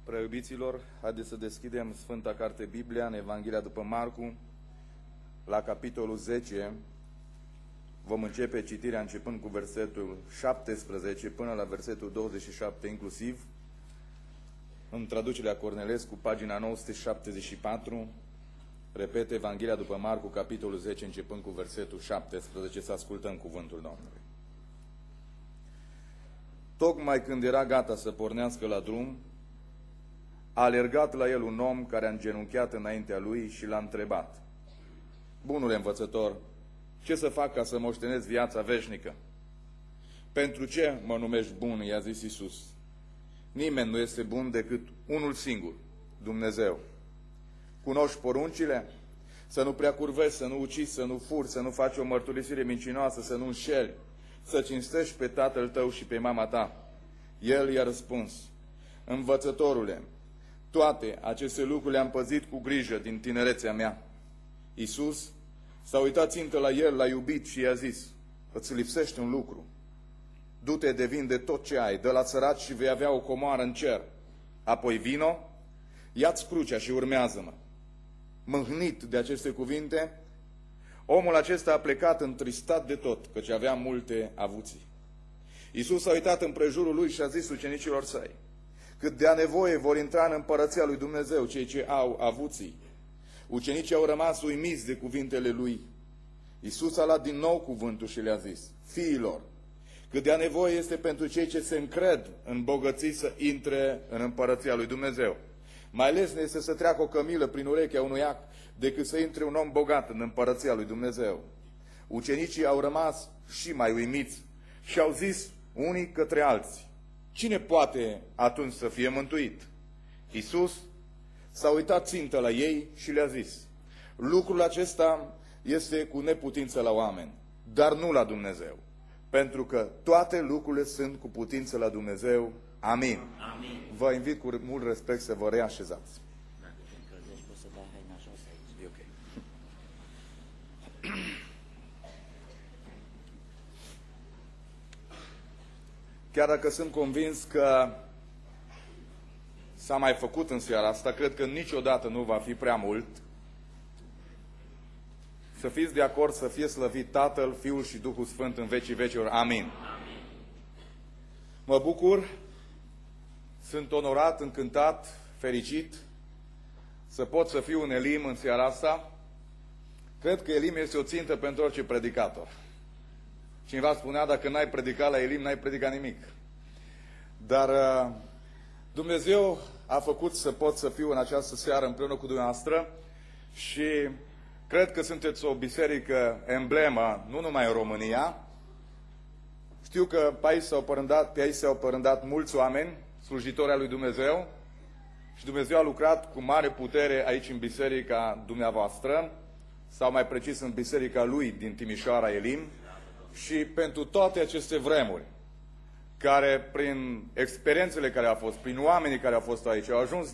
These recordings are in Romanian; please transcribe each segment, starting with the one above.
Preiubiților, haideți să deschidem Sfânta Carte Biblia în Evanghelia după Marcu, la capitolul 10. Vom începe citirea începând cu versetul 17 până la versetul 27 inclusiv, în traducerea Cornelescu, pagina 974. Repet, Evanghelia după Marcu, capitolul 10, începând cu versetul 17, să ascultăm cuvântul Domnului. Tocmai când era gata să pornească la drum, a alergat la el un om care a îngenunchiat înaintea lui și l-a întrebat: Bunule învățător, ce să fac ca să moștenesc viața veșnică? Pentru ce mă numești bun? I-a zis Iisus. Nimeni nu este bun decât unul singur, Dumnezeu. Cunoști poruncile? Să nu prea curvești, să nu ucizi, să nu furi, să nu faci o mărturisire mincinoasă, să nu înșeli, să cinstești pe tatăl tău și pe mama ta. El i-a răspuns: Învățătorule, toate aceste lucruri le-am păzit cu grijă din tinerețea mea. Iisus s-a uitat țintă la el, l-a iubit și i-a zis: Îți lipsește un lucru. Du-te de vinde tot ce ai, dă la săraci și vei avea o comoară în cer. Apoi vino, ia-ți crucea și urmează-mă. Mâhnit de aceste cuvinte, omul acesta a plecat întristat de tot, căci avea multe avuții. Iisus s-a uitat împrejurul lui și a zis ucenicilor săi: Cât de-a nevoie vor intra în împărăția lui Dumnezeu cei ce au avuții. Ucenicii au rămas uimiți de cuvintele lui. Iisus a luat din nou cuvântul și le-a zis: Fiilor, cât de-a nevoie este pentru cei ce se încred în bogății să intre în împărăția lui Dumnezeu. Mai lesne este să treacă o cămilă prin urechea unui ac decât să intre un om bogat în împărăția lui Dumnezeu. Ucenicii au rămas și mai uimiți și au zis unii către alții: Cine poate atunci să fie mântuit? Iisus s-a uitat țintă la ei și le-a zis: Lucrul acesta este cu neputință la oameni, dar nu la Dumnezeu, pentru că toate lucrurile sunt cu putință la Dumnezeu. Amin. Amin. Vă invit cu mult respect să vă reașezați. Dacă te încălzești, poți să dai haina jos aici. E ok. Chiar dacă sunt convins că s-a mai făcut în seara asta, cred că niciodată nu va fi prea mult. Să fiți de acord să fie slăvit Tatăl, Fiul și Duhul Sfânt în vecii vecilor. Amin. Amin. Mă bucur, sunt onorat, încântat, fericit să pot să fiu un Elim în seara asta. Cred că Elim este o țintă pentru orice predicator. Cineva spunea: dacă n-ai predicat la Elim, n-ai predicat nimic. Dar Dumnezeu a făcut să pot să fiu în această seară împreună cu dumneavoastră și cred că sunteți o biserică emblemă, nu numai în România. Știu că pe aici s-au părândat mulți oameni, slujitori al lui Dumnezeu, și Dumnezeu a lucrat cu mare putere aici în biserica dumneavoastră, sau mai precis în biserica lui din Timișoara, Elim, și pentru toate aceste vremuri, care prin experiențele care au fost, prin oamenii care au fost aici, au ajuns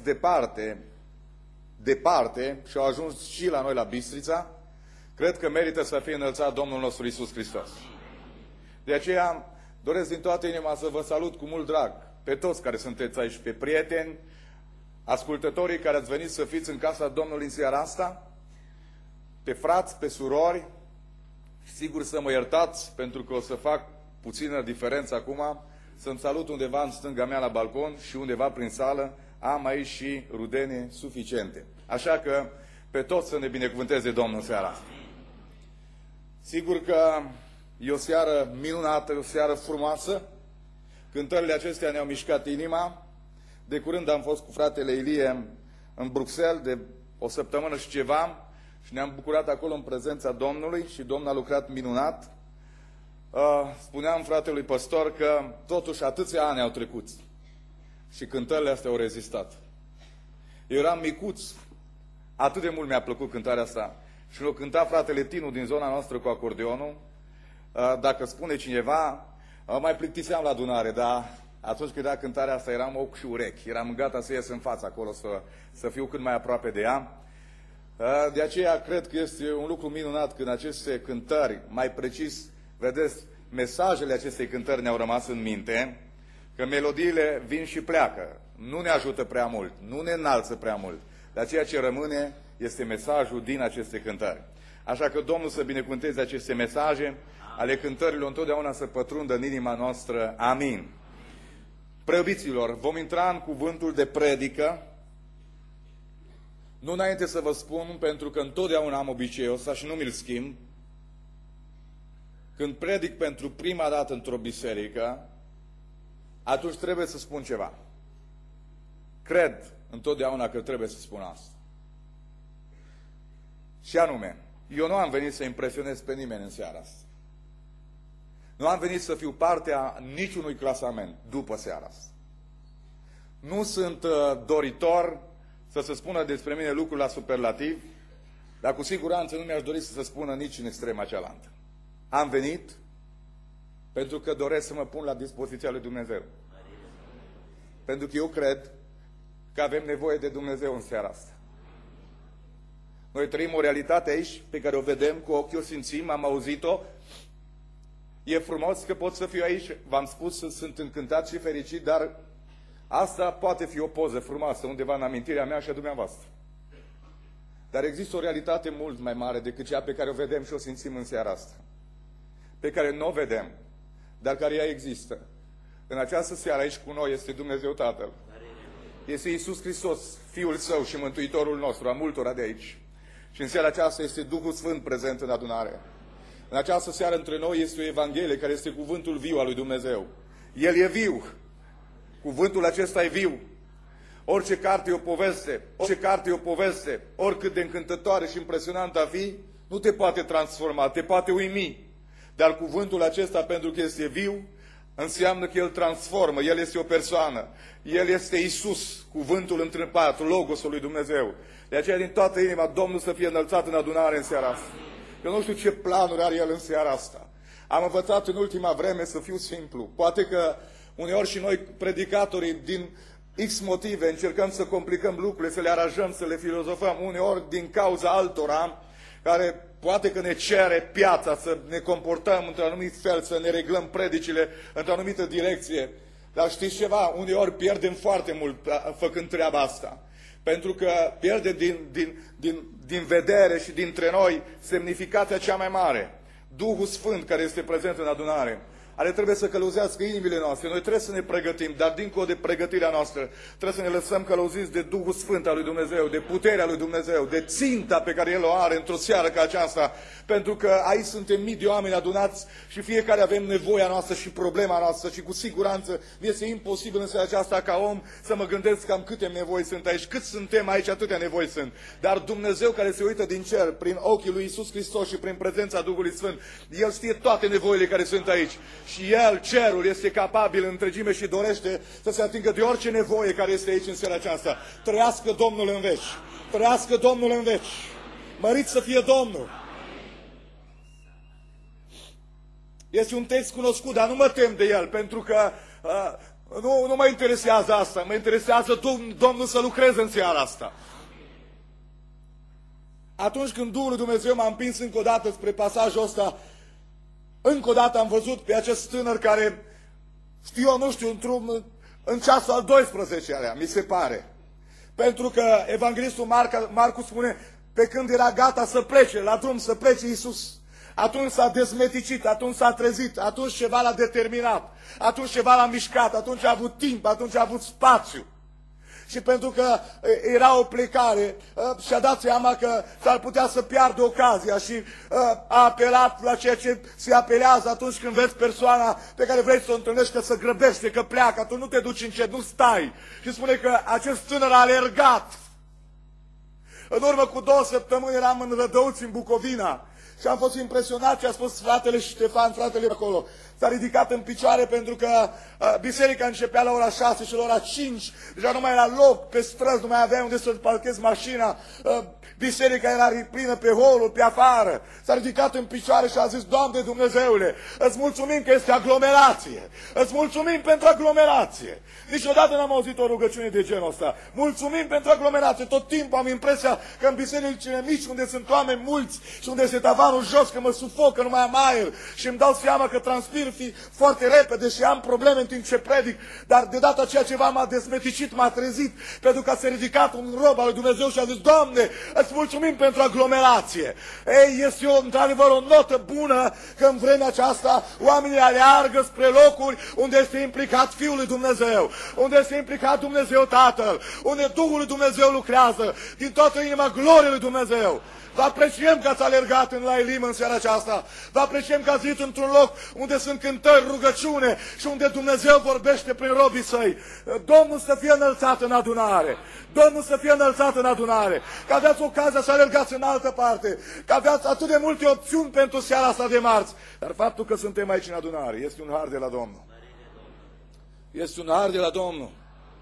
departe și au ajuns și la noi la Bistrița, cred că merită să fie înălțat Domnul nostru Iisus Hristos. De aceea doresc din toată inima să vă salut cu mult drag pe toți care sunteți aici, pe prieteni, ascultătorii care ați venit să fiți în casa Domnului în seara asta, pe frați, pe surori. Sigur să mă iertați pentru că o să fac puțină diferență acum, să-mi salut undeva în stânga mea la balcon și undeva prin sală am aici și rudene suficiente. Așa că pe toți să ne binecuvânteze Domnul în seara asta. Sigur că e o seară minunată, e o seară frumoasă. Cântările acestea ne-au mișcat inima. De curând am fost cu fratele Ilie în Bruxelles de o săptămână și ceva și ne-am bucurat acolo în prezența Domnului și Domnul a lucrat minunat. Spuneam fratelui păstor că totuși atâția ani au trecut și cântările astea au rezistat. Eu eram micuț, atât de mult mi-a plăcut cântarea asta. Și l-a cântat fratele Tinu din zona noastră cu acordeonul. Dacă spune cineva, mai plictiseam la adunare, dar atunci când era cântarea asta eram ochi și urechi. Eram gata să ies în față acolo, să fiu cât mai aproape de ea. De aceea cred că este un lucru minunat când aceste cântări, mai precis, vedeți, mesajele acestei cântări ne-au rămas în minte, că melodiile vin și pleacă. nu ne ajută prea mult, nu ne înalță prea mult. Dar ceea ce rămâne este mesajul din aceste cântări. Așa că Domnul să binecuvânteze aceste mesaje ale cântărilor întotdeauna să pătrundă în inima noastră. Amin. Preobiților, vom intra în cuvântul de predică. Nu înainte să vă spun, pentru că întotdeauna am obiceiul ăsta și nu mi-l schimb. Când predic pentru prima dată într-o biserică, atunci trebuie să spun ceva. Cred întotdeauna că trebuie să spun asta. Și anume, eu nu am venit să impresionez pe nimeni în seara asta. Nu am venit să fiu partea niciunui clasament după seara asta. Nu sunt doritor să se spună despre mine lucruri la superlativ, dar cu siguranță nu mi-aș dori să se spună nici în extrema cealaltă. Am venit pentru că doresc să mă pun la dispoziția lui Dumnezeu. Pentru că eu cred că avem nevoie de Dumnezeu în seara asta. Noi trăim o realitate aici pe care o vedem cu ochii, o simțim, am auzit-o. E frumos că pot să fiu aici. V-am spus să sunt încântat și fericit, dar asta poate fi o poză frumoasă undeva în amintirea mea și a dumneavoastră. Dar există o realitate mult mai mare decât cea pe care o vedem și o simțim în seara asta. Pe care nu o vedem, dar care ea există. În această seară aici cu noi este Dumnezeu Tatăl. Este Iisus Hristos, Fiul Său și Mântuitorul nostru, a multora de aici. Și în seara aceasta este Duhul Sfânt prezent în adunare. În această seară între noi este o Evanghelie care este cuvântul viu al lui Dumnezeu. El e viu. Cuvântul acesta e viu. Orice carte e o poveste, oricât de încântătoare și impresionantă a fi, nu te poate transforma, te poate uimi. Dar cuvântul acesta, pentru că este viu, înseamnă că El transformă, El este o persoană. El este Iisus, cuvântul întrâmpat, Logosul lui Dumnezeu. De aceea, din toată inima, Domnul să fie înălțat în adunare în seara asta. Eu nu știu ce planuri are El în seara asta. Am învățat în ultima vreme să fiu simplu. Poate că uneori și noi, predicatorii, din X motive, încercăm să complicăm lucrurile, să le aranjăm, să le filozofăm, uneori din cauza altora, care poate că ne cere piața să ne comportăm într-un anumit fel, să ne reglăm predicile într-o anumită direcție. Dar știți ceva? Uneori pierdem foarte mult făcând treaba asta. Pentru că pierdem din vedere și dintre noi semnificația cea mai mare. Duhul Sfânt care este prezent în adunare. Ale trebuie să călăuzească inimile noastre. Noi trebuie să ne pregătim, dar dincolo de pregătirea noastră, trebuie să ne lăsăm călăuziți de Duhul Sfânt al lui Dumnezeu, de puterea lui Dumnezeu, de ținta pe care El o are într-o seară ca aceasta. Pentru că aici suntem mii de oameni adunați și fiecare avem nevoia noastră și problema noastră și cu siguranță este imposibil în seara aceasta ca om să mă gândesc cam câte nevoi sunt aici. Cât suntem aici, atâtea nevoi sunt. Dar Dumnezeu care se uită din cer, prin ochii lui Iisus Hristos și prin prezența Duhului Sfânt, El știe toate nevoile care sunt aici. Și El, cerul, este capabil în întregime și dorește să se atingă de orice nevoie care este aici în seara aceasta. Trăiască Domnul în veci! Trăiască Domnul în veci! Mărit să fie Domnul! Este un text cunoscut, dar nu mă tem de el, pentru că nu mă interesează asta. Mă interesează Domnul să lucreze în seara asta. Atunci când Duhul lui Dumnezeu m-a împins încă o dată spre pasajul ăsta, încă o dată am văzut pe acest tânăr care, în ceasul al 12-lea, mi se pare. Pentru că evanghelistul Marcu spune, pe când era gata să plece, la drum să plece Iisus, atunci s-a dezmeticit, atunci s-a trezit, atunci ceva l-a determinat, atunci ceva l-a mișcat, atunci a avut timp, atunci a avut spațiu. Și pentru că era o plecare, și-a dat seama că s-ar putea să piardă ocazia și a apelat la ceea ce se apelează atunci când vezi persoana pe care vrei să o întâlnești că se grăbește, că pleacă, atunci nu te duci încet, nu stai. Și spune că acest tânăr a alergat. În urmă cu 2 săptămâni eram în Rădăuți, în Bucovina, și am fost impresionat ce a spus fratele Ștefan, fratele acolo. S-a ridicat în picioare pentru că biserica începea la ora 6 și la ora 5. Deja nu mai era loc pe străzi, nu mai aveai unde să-ți parchezi mașina. Biserica era plină pe holul, pe afară. S-a ridicat în picioare și a zis, Doamne Dumnezeule, îți mulțumim că este aglomerație. Îți mulțumim pentru aglomerație. Niciodată n-am auzit o rugăciune de genul ăsta. Mulțumim pentru aglomerație. Tot timpul am impresia că în bisericile mici, unde sunt oameni mulți și unde este tavanul jos, că mă sufoc, că nu mai am aer și îmi dau seama că transpir poate fi foarte repede și am probleme în timp ce predic, dar de data aceea ceva m-a desmeticit, m-a trezit, pentru că s-a ridicat un rob al lui Dumnezeu și a zis: Doamne, îți mulțumim pentru aglomerație. Ei, este într-adevăr o notă bună că în vremea aceasta oamenii aleargă spre locuri unde este implicat Fiul lui Dumnezeu, unde este implicat Dumnezeu Tatăl, unde Duhul lui Dumnezeu lucrează din toată inima gloriei lui Dumnezeu. Vă apreciem că ați alergat la Elim în seara aceasta. Vă apreciem că ați zis într-un loc unde sunt cântări, rugăciune și unde Dumnezeu vorbește prin robii săi. Domnul să fie înălțat în adunare. Domnul să fie înălțat în adunare. Că aveați ocazia să alergați în altă parte. Că aveați atât de multe opțiuni pentru seara asta de marți. Dar faptul că suntem aici în adunare este un har de la Domnul. Este un har de la Domnul.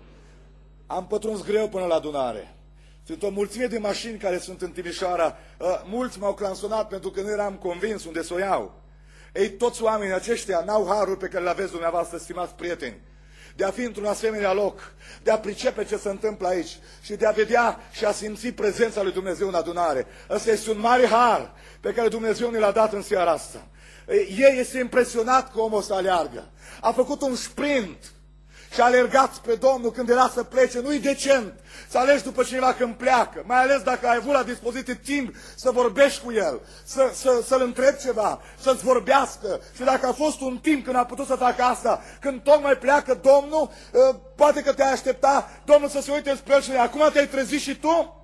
Am pătruns greu până la adunare. Sunt o mulțime de mașini care sunt în Timișoara. Mulți m-au clansonat pentru că nu eram convins unde să o iau. Ei, toți oamenii aceștia n-au harul pe care îl aveți dumneavoastră, stimați prieteni, de a fi într-un asemenea loc, de a pricepe ce se întâmplă aici și de a vedea și a simți prezența lui Dumnezeu în adunare. Ăsta este un mare har pe care Dumnezeu ne l-a dat în seara asta. Ei este impresionat că omul ăsta aleargă. A făcut un sprint și a alergat spre Domnul când era să plece. Nu-i decent să alegi după cineva când pleacă, mai ales dacă ai avut la dispoziție timp să vorbești cu el, să-l întrebi ceva, să-ți vorbească. Și dacă a fost un timp când a putut să facă asta, când tocmai pleacă Domnul, poate că te-ai aștepta Domnul să se uite spre el și acum te-ai trezit și tu?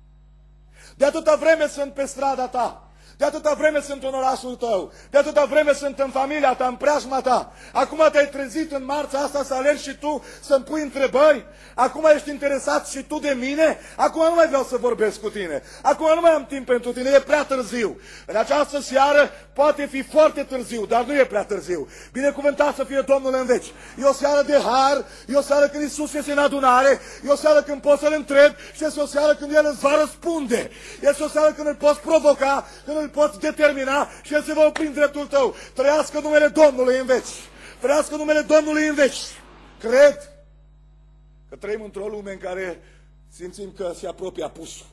De atâta vreme sunt pe strada ta. De atâta vreme sunt în orașul tău, de atâta vreme sunt în familia ta, în preajma ta. Acum te-ai trezit în marța asta să alergi și tu să-mi pui întrebări? Acum ești interesat și tu de mine? Acum nu mai vreau să vorbesc cu tine. Acum nu mai am timp pentru tine, e prea târziu. În această seară poate fi foarte târziu, dar nu e prea târziu. Binecuvântat să fie Domnul în veci. E o seară de har, e o seară când Iisus este în adunare, e o seară când poți să-L întrebi și este o seară când El îți va răspunde. Este o seară când îl poți provoca, când îl poți determina și El se va opri în dreptul tău. Trăiască numele Domnului în veci. Trăiască numele Domnului în veci. Cred că trăim într-o lume în care simțim că se apropie apusul.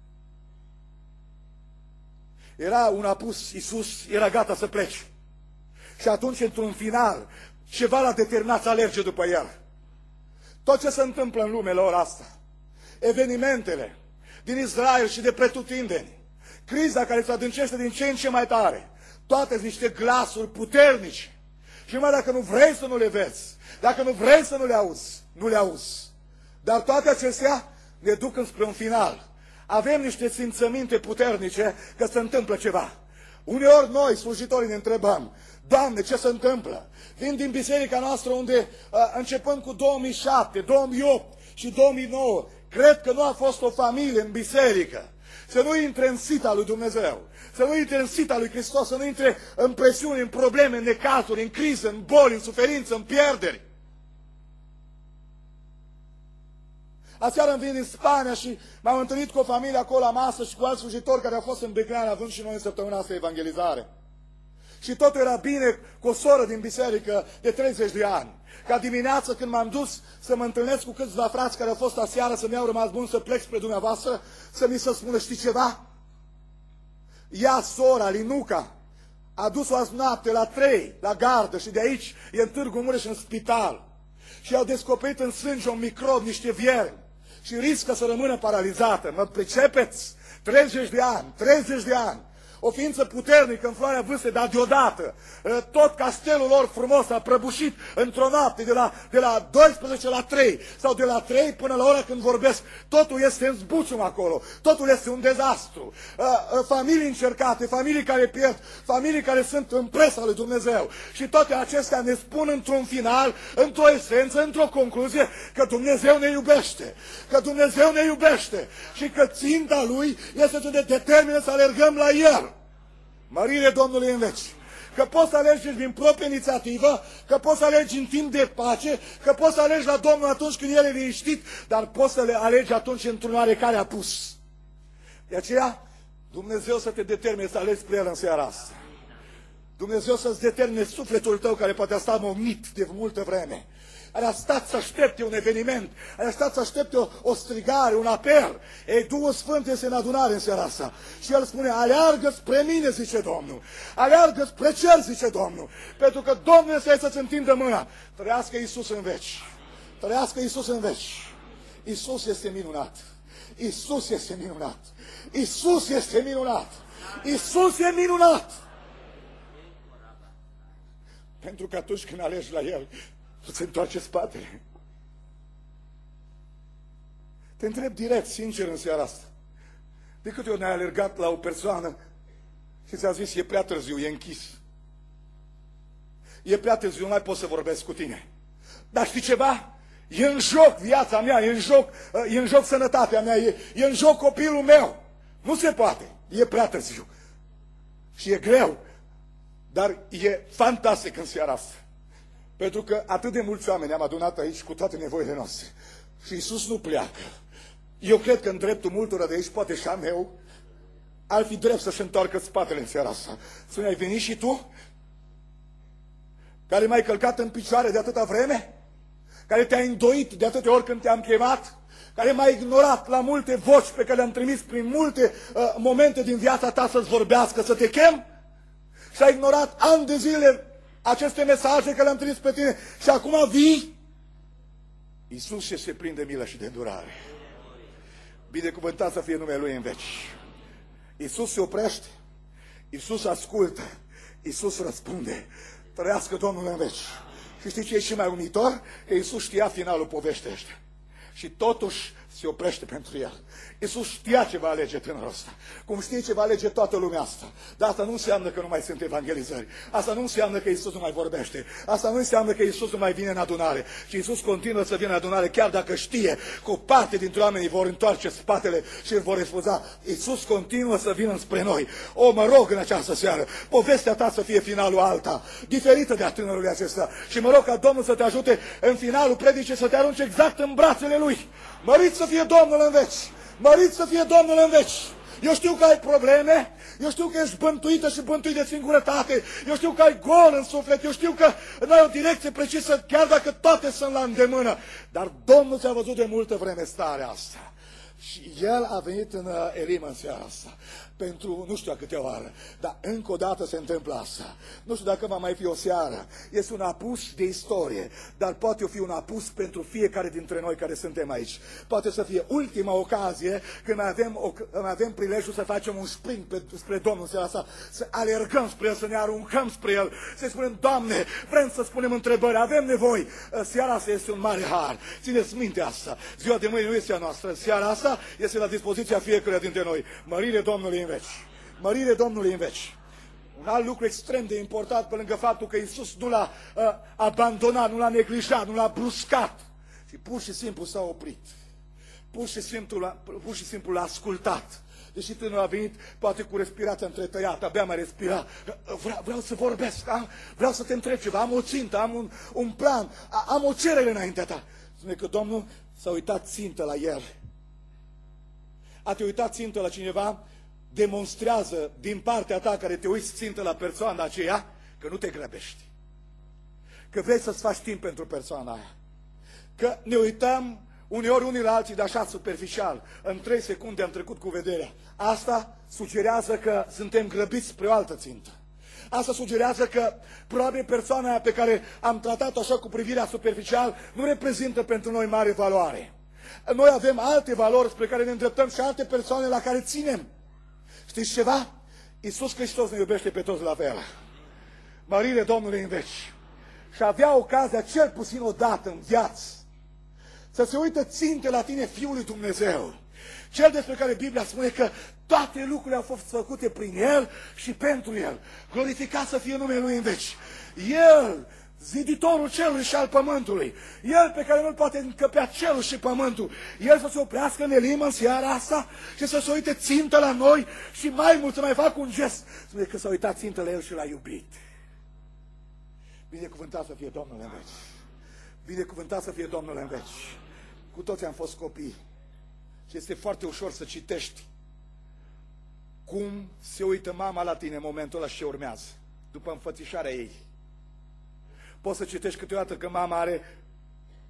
Era un apus, Iisus era gata să plece. Și atunci, într-un final, ceva l-a determinat să alerge după El. Tot ce se întâmplă în lume la ora asta, evenimentele din Israel și de pretutindeni, criza care se adâncește din ce în ce mai tare, toate niște glasuri puternice. Și numai dacă nu vrei să nu le vezi, dacă nu vrei să nu le auzi, nu le auzi. Dar toate acestea ne duc înspre un final. Avem niște simțăminte puternice că se întâmplă ceva. Uneori noi, slujitorii, ne întrebăm: Doamne, ce se întâmplă? Vin din biserica noastră unde, începând cu 2007, 2008 și 2009, cred că nu a fost o familie în biserică să nu intre în sita lui Dumnezeu, să nu intre în sita lui Hristos, să nu intre în presiuni, în probleme, în necazuri, în criză, în boli, în suferință, în pierderi. Aseară îmi vin din Spania și m-am întâlnit cu o familie acolo la masă și cu alți slujitori care au fost în Beclean, având și noi în săptămâna asta evangelizare. Și totul era bine cu o soră din biserică de 30 de ani. Ca dimineață când m-am dus să mă întâlnesc cu câțiva frați care au fost aseară, să mi-au rămas bun să plec spre dumneavoastră, să mi se spună: știi ceva? Ea, sora, Linuca, a dus-o azi noapte la 3, la gardă, și de aici e în Târgu Mureș, în spital. Și au descoperit în sânge un microb, niște viermi. Și riscă să rămână paralizată. Mă pricepeți? 30 de ani, 30 de ani. O ființă puternică în floarea vârstei, dar deodată tot castelul lor frumos a prăbușit într-o noapte de la 12 la 3 sau de la 3 până la ora când vorbesc. Totul este în zbucium acolo, totul este un dezastru. Familii încercate, familii care pierd, familii care sunt în presa lui Dumnezeu. Și toate acestea ne spun într-un final, într-o esență, într-o concluzie, că Dumnezeu ne iubește, că Dumnezeu ne iubește și că ținta Lui este să ne determine să alergăm la El. Mărire Domnului în veci. Că poți să alegi din proprie inițiativă, că poți să alegi în timp de pace, că poți să alegi la Domnul atunci când El e liniștit, dar poți să le alegi atunci într-un oarecare apus. De aceea, Dumnezeu să te determine să alegi spre El în seara asta. Dumnezeu să-ți determine sufletul tău care poate a stat momnit de multă vreme. Ai stat să aștepte un eveniment, ai stat să aștepte o strigare, un apel. Ei, Duhul Sfânt este în adunare în seara asta. Și El spune, aleargă spre mine, zice Domnul. Aleargă spre cer, zice Domnul. Pentru că Domnul este să-ți întindă mâna. Trăiască Iisus în veci. Trăiască Iisus în veci. Iisus este minunat. Iisus este minunat. Iisus este minunat. Iisus e minunat. Pentru că atunci când alegi la El, îți întoarce spatele. Te întreb direct, sincer, în seara asta. De câte ori ne-ai alergat la o persoană și ți-a zis, e prea târziu, e închis. E prea târziu, nu mai pot să vorbesc cu tine. Dar știi ceva? E în joc viața mea, e în joc sănătatea mea, e în joc copilul meu. Nu se poate, e prea târziu. Și e greu, dar e fantastic în seara asta. Pentru că atât de mulți oameni am adunat aici cu toate nevoile noastre. Și Iisus nu pleacă. Eu cred că în dreptul multora de aici, poate și a meu, ar fi drept să-și întoarcă spatele în seara asta. Să ai venit și tu? Care m-ai călcat în picioare de atâta vreme? Care te-ai îndoit de atâtea ori când te-am chemat? Care m-ai ignorat la multe voci pe care le-am trimis prin multe momente din viața ta să-ți vorbească, să te chem? Și ai ignorat ani de zile aceste mesaje care le-am trimis pe tine și acum vii? Iisus se prinde milă și de îndurare. Binecuvântat să fie numele Lui în veci. Iisus se oprește, Iisus ascultă, Iisus răspunde. Trăiască Domnul în veci. Și știi ce e și mai unitor? Că Iisus știa finalul poveștii ăștia. Și totuși se oprește pentru el. Iisus știa ce va alege tânărul ăsta. Cum știe ce va alege toată lumea asta. Dar asta nu înseamnă că nu mai sunt evangelizări. Asta nu înseamnă că Iisus nu mai vorbește. Asta nu înseamnă că Iisus nu mai vine în adunare. Și Iisus continuă să vină în adunare chiar dacă știe că o parte dintre oamenii vor întoarce spatele și îl vor refuza. Iisus continuă să vină spre noi. O, mă rog în această seară, povestea ta să fie finalul alta, diferită de a tânărului acesta. Și mă rog ca Domnul să te ajute în finalul predicii să te arunce exact în brațele Lui. Mărit să fie Domnul în veci! Mărit să fie Domnul în veci! Eu știu că ai probleme, eu știu că ești bântuită și bântuit de singurătate, eu știu că ai gol în suflet, eu știu că nu ai o direcție precisă, chiar dacă toate sunt la îndemână. Dar Domnul ți-a văzut de multă vreme starea asta. Și El a venit în Elim în seara asta. Pentru nu știu a câte oară, dar încă o dată se întâmplă asta. Nu știu dacă va mai fi o seară. Este un apus de istorie, dar poate fi un apus pentru fiecare dintre noi care suntem aici. Poate să fie ultima ocazie când mai avem prilejul să facem un sprint spre Domnul în seara asta, să alergăm spre El, să ne aruncăm spre El, să spunem, Doamne, vrem să spunem întrebări, avem nevoie. Seara asta este un mare har. Țineți minte asta. Ziua de mâine nu este a noastră. Seara asta este la dispoziția fiecăruia dintre noi. Mărire Domnului în veci. Mărire Domnului în veci. Un alt lucru extrem de important, pe lângă faptul că Iisus nu l-a abandonat, nu l-a neglijat, nu l-a bruscat, ci pur și simplu s-a oprit. Pur și simplu l-a ascultat. Deși tânărul a venit, poate cu respirația întretăiată, abia mai respira. Vreau să vorbesc, vreau să te întreb ceva, am o țintă, am un plan, am o cerere înaintea ta. Spune că Domnul s-a uitat țintă la el. A te uitat țintă la cineva, demonstrează din partea ta care te uiți țintă la persoana aceea că nu te grăbești. Că vrei să-ți faci timp pentru persoana aia. Că ne uităm uneori unii la alții de așa superficial. În 3 secunde am trecut cu vederea. Asta sugerează că suntem grăbiți spre o altă țintă. Asta sugerează că probabil persoana aia pe care am tratat-o așa cu privirea superficial nu reprezintă pentru noi mare valoare. Noi avem alte valori spre care ne îndreptăm și alte persoane la care ținem. Știți ceva? Iisus Hristos ne iubește pe toți la fel. Mărire Domnului în veci. Și avea ocazia cel puțin o dată în viață să se uită ținte la tine Fiul lui Dumnezeu. Cel despre care Biblia spune că toate lucrurile au fost făcute prin El și pentru El. Glorificat să fie numele Lui în veci. El, ziditorul cerului și al pământului. El pe care nu-l poate încăpea cerul și pământul. El să se oprească în Elim în seara asta și să se uite țintă la noi și mai mult să mai facă un gest. Spune că s-a uitat țintă la El și l-a iubit. Binecuvântat să fie Domnul în veci. Binecuvântat să fie Domnul în veci. Cu toți am fost copii. Și este foarte ușor să citești cum se uită mama la tine în momentul ăla și ce urmează. După înfățișarea ei. Poți să citești câteodată că mama are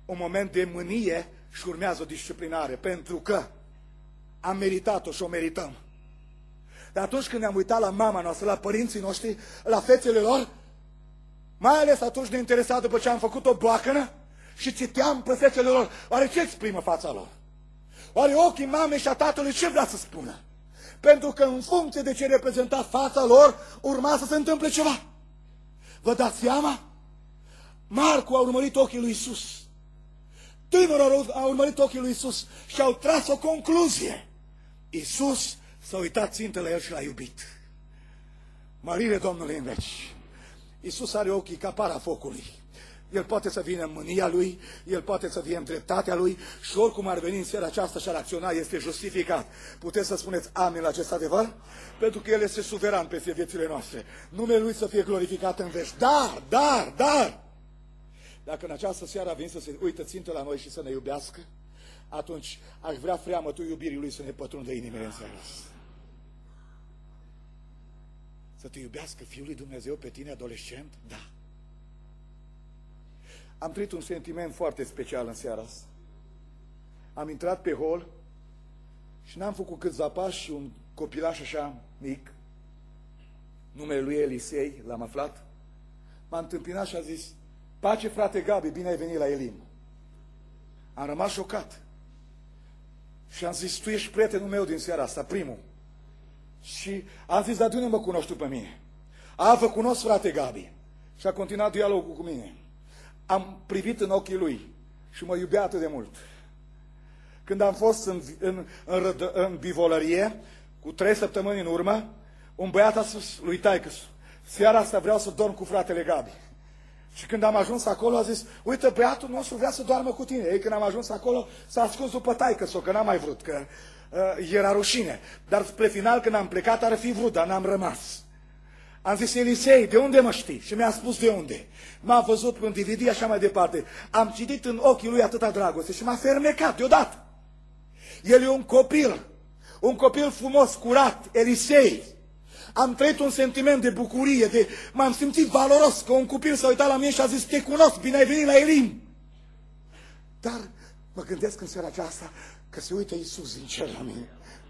un moment de mânie și urmează o disciplinare, pentru că am meritat-o și o merităm. Dar atunci când ne-am uitat la mama noastră, la părinții noștri, la fețele lor, mai ales atunci ne interesa după ce am făcut o boacănă și citeam pe fețele lor, oare ce exprimă fața lor? Oare ochii mamei și a tatălui ce vrea să spună? Pentru că în funcție de ce reprezenta fața lor, urma să se întâmple ceva. Vă dați seama? Marcu a urmărit ochii lui Iisus. Tânărul a urmărit ochii lui Iisus și au tras o concluzie. Iisus s-a uitat țintă la el și l-a iubit. Mărire Domnului în veci. Iisus are ochii ca para focului. El poate să vină în mânia Lui, El poate să vină în dreptatea Lui și oricum ar veni în seara aceasta și ar acționa, este justificat. Puteți să spuneți amin la acest adevăr? Pentru că El este suveran peste viețile noastre. Numele Lui să fie glorificat în veci. Dar, dacă în această seară a venit să se uită țintă la noi și să ne iubească, atunci aș vrea freamătul iubirii Lui să ne pătrundă inimile în seara asta. Să te iubească Fiul lui Dumnezeu pe tine, adolescent? Da. Am trăit un sentiment foarte special în seara asta. Am intrat pe hol și n-am făcut câțiva pași și un copilaș așa mic, numele lui Elisei, l-am aflat, m-a întâmpinat și a zis: pace, frate Gabi, bine ai venit la Elim. Am rămas șocat. Și am zis: tu ești prietenul meu din seara asta, primul. Și am zis: dar de unde mă cunoști tu pe mine? Vă cunosc, frate Gabi. Și a continuat dialogul cu mine. Am privit în ochii lui și mă iubea atât de mult. Când am fost în bivolărie, cu 3 săptămâni în urmă, un băiat a spus lui taică-su: seara asta vreau să dorm cu fratele Gabi. Și când am ajuns acolo a zis: uite, băiatul nostru vrea să doarmă cu tine. Ei, când am ajuns acolo s-a ascuns după taică-su, că n-am mai vrut, că era rușine. Dar spre final, când am plecat, ar fi vrut, dar n-am rămas. Am zis: Elisei, de unde mă știi? Și mi-a spus de unde. M-a văzut în DVD, așa mai departe. Am citit în ochii lui atâta dragoste și m-a fermecat deodată. El e un copil frumos, curat, Elisei. Am trăit un sentiment de bucurie, m-am simțit valoros, că un copil s-a uitat la mine și a zis: te cunosc, bine ai venit la Elim. Dar mă gândesc în seara aceasta că se uită Iisus din cer la mine.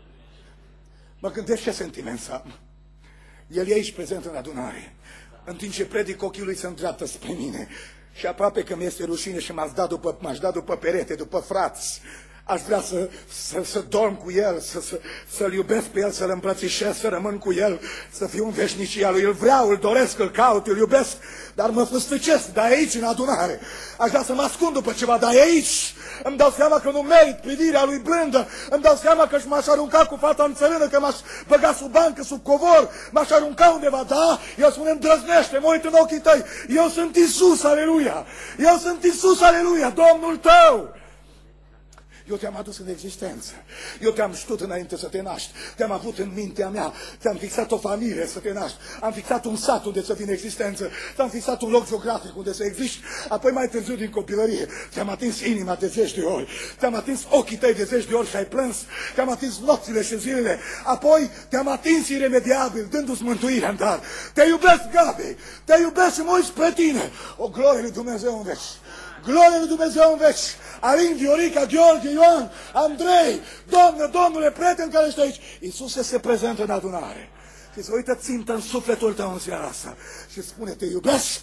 Mă gândesc ce sentiment să am. El e aici prezent în adunare. În timp ce predic, ochii lui se îndreaptă spre mine. Și aproape că mi-este rușine și m-aș da după perete, după frați. Aș vrea să dorm cu el, să-l iubesc pe el, să-l îmbrățișez, să rămân cu el, să fiu în veșnicia lui. Îl vreau, îl doresc, îl caut, îl iubesc, dar mă fâstăcesc, dar e aici în adunare. Aș vrea să mă ascund după ceva, dar e aici. Îmi dau seama că nu merit privirea lui blândă. Îmi dau seama că m-aș arunca cu fata în țărână, că m-aș băga sub bancă, sub covor, m-aș arunca undeva. Da, eu spun: îndrăznește, mă uit în ochii tăi. Eu sunt Iisus, aleluia. Eu sunt Iisus, aleluia, Domnul tău. Eu te-am adus în existență. Eu te-am știut înainte să te naști. Te-am avut în mintea mea. Ți-am fixat o familie să te naști. Am fixat un sat unde să fii în existență. Ți-am fixat un loc geografic unde să existi. Apoi mai târziu din copilărie ți-am atins inima de 10 de ori. Ți-am atins ochii tăi de 10 de ori și ai plâns. Te-am atins nopțile și zilele. Apoi te-am atins iremediabil, dându-ți mântuirea în dar. Te iubesc, Gabi. Te iubesc și mă uit spre tine. O glorie lui Dumnezeu în veci. Glorie lui Dumnezeu în veci. Alin, Viorica, Gheorghe, Ioan, Andrei, Domnule, prieten care ești aici. Iisus este prezent în adunare. Și se uită țintă în sufletul tău în seara asta și spune: te iubesc.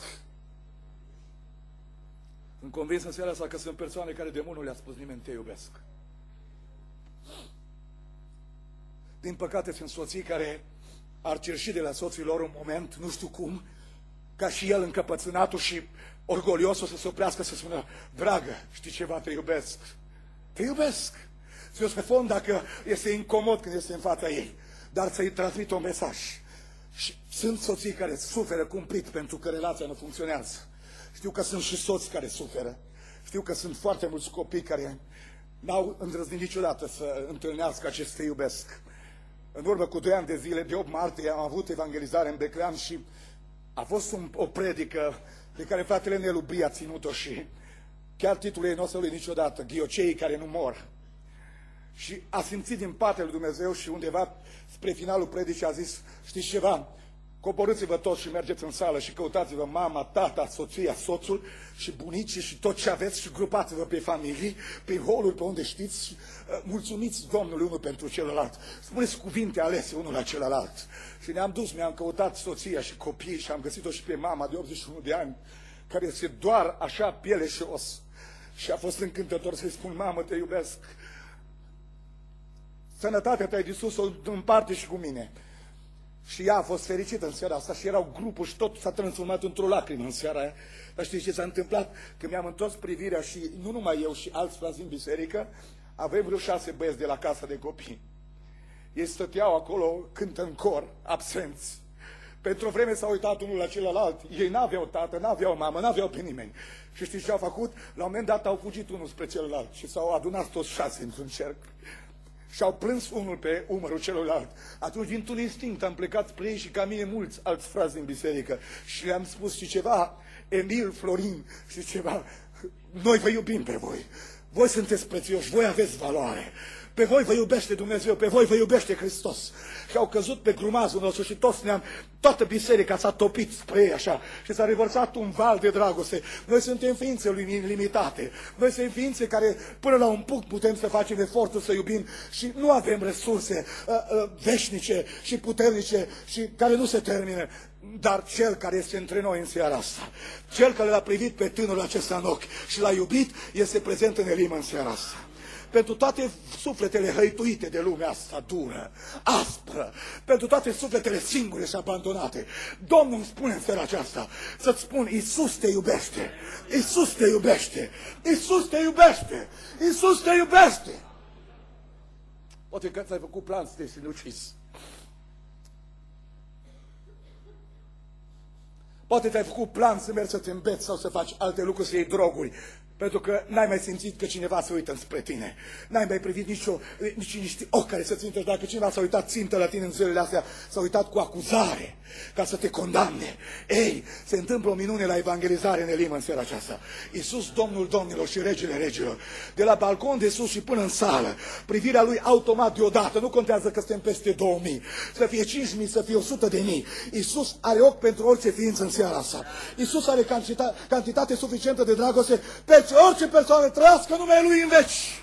Sunt convins în seara asta că sunt persoane care de mult nu le-a spus nimeni: te iubesc. Din păcate sunt soții care ar cerși de la soții lor un moment, nu știu cum, ca și el încăpățânatul și orgoliosul să se oprească, să spună: dragă, știi ceva, te iubesc. Te iubesc. Să-i spun dacă este incomod când este în fața ei, dar să-i transmit un mesaj. Și sunt soții care suferă cumplit pentru că relația nu funcționează. Știu că sunt și soți care suferă. Știu că sunt foarte mulți copii care n-au îndrăznit niciodată să întâlnească acest te iubesc. În urmă cu 2 ani de zile, de 8 martie, am avut evangelizare în Beclean și a fost o predică pe care fratele Nelu Brie a ținut-o și chiar titlul ei nu o să lui niciodată: Ghioceii care nu mor. Și a simțit din partea lui Dumnezeu și undeva spre finalul predicii a zis: știți ceva? Coborâți-vă toți și mergeți în sală și căutați-vă mama, tata, soția, soțul și bunicii și tot ce aveți și grupați-vă pe familii, pe holuri, pe unde știți și mulțumiți Domnului unul pentru celălalt. Spuneți cuvinte alese unul la celălalt. Și ne-am dus, mi-am căutat soția și copiii și am găsit-o și pe mama de 81 de ani, care este doar așa piele și os. Și a fost încântător să-i spun, mamă, te iubesc. Sănătatea ta de sus o împarte și cu mine. Și ea a fost fericită în seara asta și erau grupul și tot s-a transformat într-o lacrimă în seara aia. Dar știți ce s-a întâmplat? Că mi-am întors privirea și nu numai eu și alți frați din biserică, avem vreo 6 băieți de la casa de copii. Ei stăteau acolo, cântă în cor, absenți. Pentru o vreme s-au uitat unul la celălalt. Ei n-aveau tată, n-aveau mamă, n-aveau pe nimeni. Și știți ce au făcut? La un moment dat au fugit unul spre celălalt și s-au adunat toți 6 într-un cerc. Și au plâns unul pe umărul celuilalt. Atunci, dintr-un instinct, am plecat spre ei și ca mine mulți alți frați din biserică. Și le-am spus și ceva, Emil, Florin, și ceva, noi vă iubim pe voi. Voi sunteți prețioși, voi aveți valoare. Pe voi vă iubește Dumnezeu, pe voi vă iubește Hristos. Și au căzut pe grumazul nostru și toată biserica s-a topit spre ei așa și s-a revărsat un val de dragoste. Noi suntem ființe limitate. Noi suntem ființe care până la un punct putem să facem efortul să iubim și nu avem resurse veșnice și puternice și care nu se termină. Dar cel care este între noi în seara asta, cel care l-a privit pe tânărul acesta în ochi și l-a iubit, este prezent în Elim în seara asta. Pentru toate sufletele hăituite de lumea asta dură, aspră, pentru toate sufletele singure și abandonate, Domnul îmi spune în seara aceasta să-ți spun, Iisus te iubește, Iisus te iubește, Iisus te iubește, Iisus te iubește. Poate că ți-ai făcut plan să te sinucizi. Poate ți-ai făcut plan să mergi să te îmbeți sau să faci alte lucruri, să iei droguri. Pentru că n-ai mai simțit că cineva se uită spre tine. N-ai mai privit niște ochi care să țintă. Dacă cineva s-a uitat țintă la tine în zilele astea, s-a uitat cu acuzare ca să te condamne. Ei, se întâmplă o minune la evangelizare în Elim în seara aceasta. Iisus, Domnul Domnilor și Regele Regilor, de la balcon de sus și până în sală, privirea Lui automat deodată, nu contează că suntem peste 2000, să fie 5000, să fie 100.000. Iisus are ochi pentru orice ființă în seara asta. Iisus are cantitate suficientă de dragoste pentru orice persoană trăiască numele Lui în veci.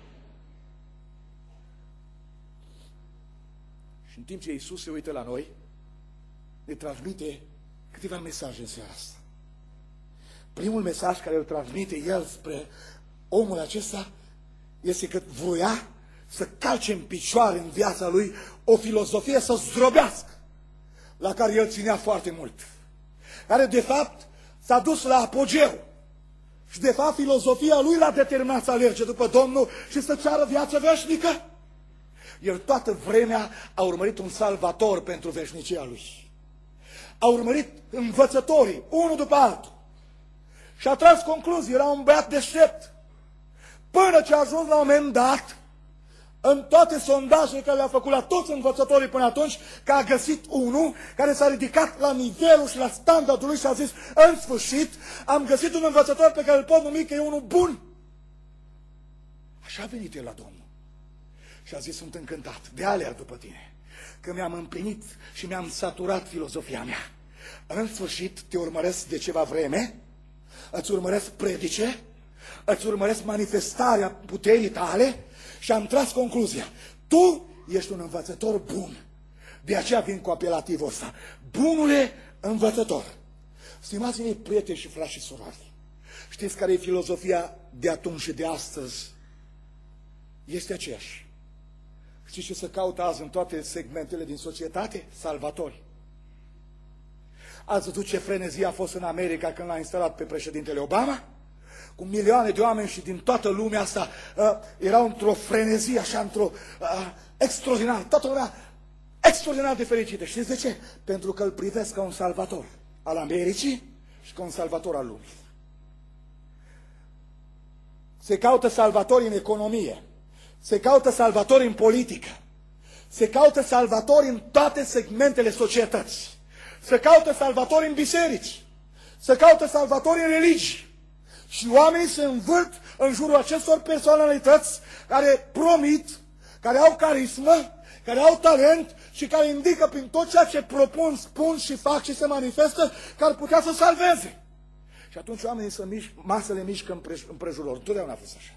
Și în timp ce Iisus se uită la noi, ne transmite câteva mesaje în seara asta. Primul mesaj care îl transmite El spre omul acesta este că voia să calce în picioare în viața lui o filozofie să zdrobească, la care el ținea foarte mult, care de fapt s-a dus la apogeu. Și de fapt filozofia lui l-a determinat să alerge după Domnul și să ceară viață veșnică. El toată vremea a urmărit un salvator pentru veșnicia lui. A urmărit învățătorii, unul după altul. Și a tras concluzii, era un băiat deștept. Până ce a ajuns la un moment dat, în toate sondajele care le-a făcut la toți învățătorii până atunci, că a găsit unul care s-a ridicat la nivelul și la standardul lui și a zis, în sfârșit, am găsit un învățător pe care îl pot numi că e unul bun. Așa a venit el la Domnul. Și a zis, sunt încântat, de alerg după tine, că mi-am împlinit și mi-am saturat filozofia mea. În sfârșit, te urmăresc de ceva vreme, îți urmăresc predice, îți urmăresc manifestarea puterii tale și am tras concluzia. Tu ești un învățător bun. De aceea vin cu apelativul ăsta. Bunule învățător. Stimați mei prieteni și frați și surori, știți care e filozofia de atunci și de astăzi? Este aceeași. Știți ce se caută azi în toate segmentele din societate? Salvatori. Ați văzut ce frenezie a fost în America când l-a instalat pe președintele Obama? Cu milioane de oameni și din toată lumea asta erau într-o frenezie, așa, extraordinar. Toată lumea extraordinar de fericită. Știți de ce? Pentru că îl privesc ca un salvator al Americii și ca un salvator al lumii. Se caută salvatori în economie. Se caută salvatori în politică. Se caută salvatori în toate segmentele societății. Se caută salvatori în biserici. Se caută salvatori în religii. Și oamenii se învârt în jurul acestor personalități care promit, care au carismă, care au talent și care indică prin tot ceea ce propun, spun și fac și se manifestă că ar putea să salveze. Și atunci oamenii masele mișcă împrejurul lor. Totdeauna a fost așa.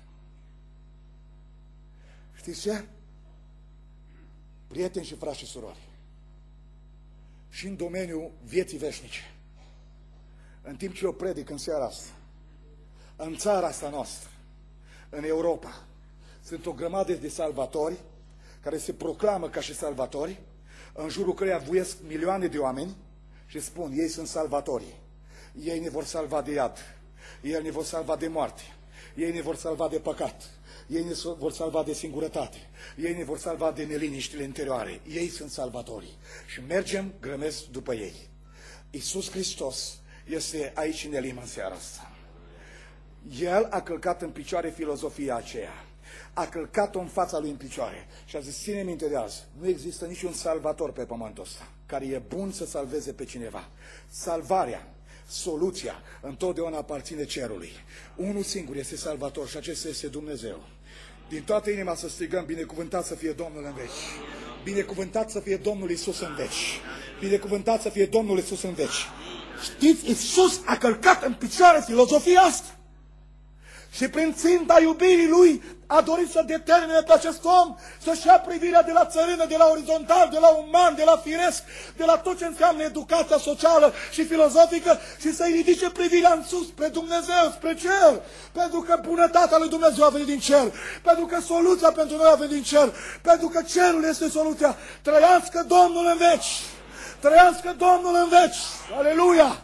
Știți ce? Prieteni și frați și surori, și în domeniul vieții veșnice, în timp ce eu predic în seara asta, în țara asta noastră, în Europa, sunt o grămadă de salvatori care se proclamă ca și salvatori, în jurul căreia vuiesc milioane de oameni și spun, ei sunt salvatorii. Ei ne vor salva de iad, ei ne vor salva de moarte, ei ne vor salva de păcat, ei ne vor salva de singurătate, ei ne vor salva de neliniștile interioare. Ei sunt salvatorii și mergem grămezi după ei. Iisus Hristos este aici în Elim în seara asta. El a călcat în picioare filozofia aceea. A călcat-o în fața lui în picioare și a zis, ține minte de azi, nu există niciun salvator pe pământul ăsta care e bun să salveze pe cineva. Salvarea, soluția, întotdeauna aparține cerului. Unul singur este salvator și acesta este Dumnezeu. Din toată inima să strigăm, binecuvântat să fie Domnul în veci. Binecuvântat să fie Domnul Iisus în veci. Binecuvântat să fie Domnul Iisus în veci. Știți, Iisus a călcat în picioare filozofia asta. Și prin ținta iubirii Lui a dorit să determine pe acest om să-și ia privirea de la țărână, de la orizontal, de la uman, de la firesc, de la tot ce înseamnă educația socială și filozofică și să-i ridice privirea în sus, spre Dumnezeu, spre cer. Pentru că bunătatea lui Dumnezeu a venit din cer, pentru că soluția pentru noi a venit din cer, pentru că cerul este soluția. Trăiască Domnul în veci! Trăiască Domnul în veci! Aleluia!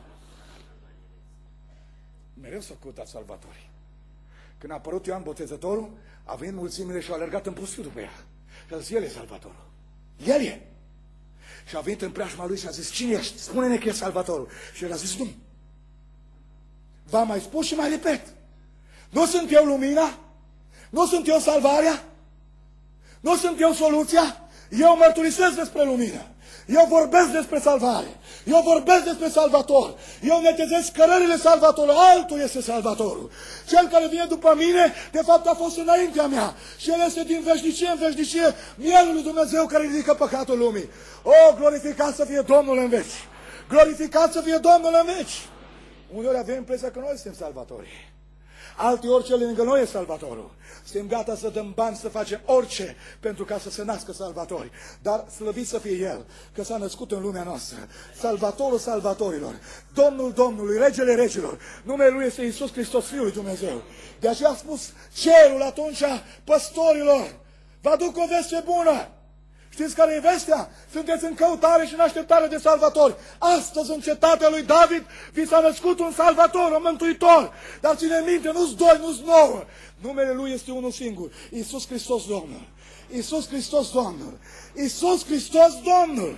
Mereu s-au căutat salvatorii. Când a apărut Ioan Botezătorul, a venit mulțimile și au alergat în pustiu după ea. Și a zis, el e salvatorul. El e. Și a venit în preajma lui și a zis, cine ești? Spune-ne că e salvatorul. Și el a zis, nu. V-am mai spus și mai repet. Nu sunt eu lumina? Nu sunt eu salvarea? Nu sunt eu soluția? Eu mărturisesc despre lumină. Eu vorbesc despre salvare. Eu vorbesc despre salvator. Eu netezesc cărările salvatorului. Altul este salvatorul. Cel care vine după mine, de fapt a fost înaintea mea. Și el este din veșnicie în veșnicie mielul lui Dumnezeu care ridică păcatul lumii. O, glorificat să fie Domnul în veci. Glorificat să fie Domnul în veci. Uneori avem impresia că noi suntem salvatorii. Alteori cel lângă noi e salvatorul. Suntem gata să dăm bani, să facem orice pentru ca să se nască salvatori. Dar slăvit să fie El, că s-a născut în lumea noastră. Salvatorul salvatorilor, Domnul Domnului, Regele Regilor. Numele Lui este Iisus Hristos, Fiul lui Dumnezeu. De aceea a spus cerul atunci păstorilor, vă aduc o veste bună. Știți care e vestea? Sunteți în căutare și în așteptare de salvatori. Astăzi, în cetatea lui David, vi s-a născut un salvator, un mântuitor. Dar ține minte, nu-s doi, nu-s nouă. Numele Lui este unul singur. Iisus Hristos Domnul. Iisus Hristos Domnul. Iisus Hristos Domnul.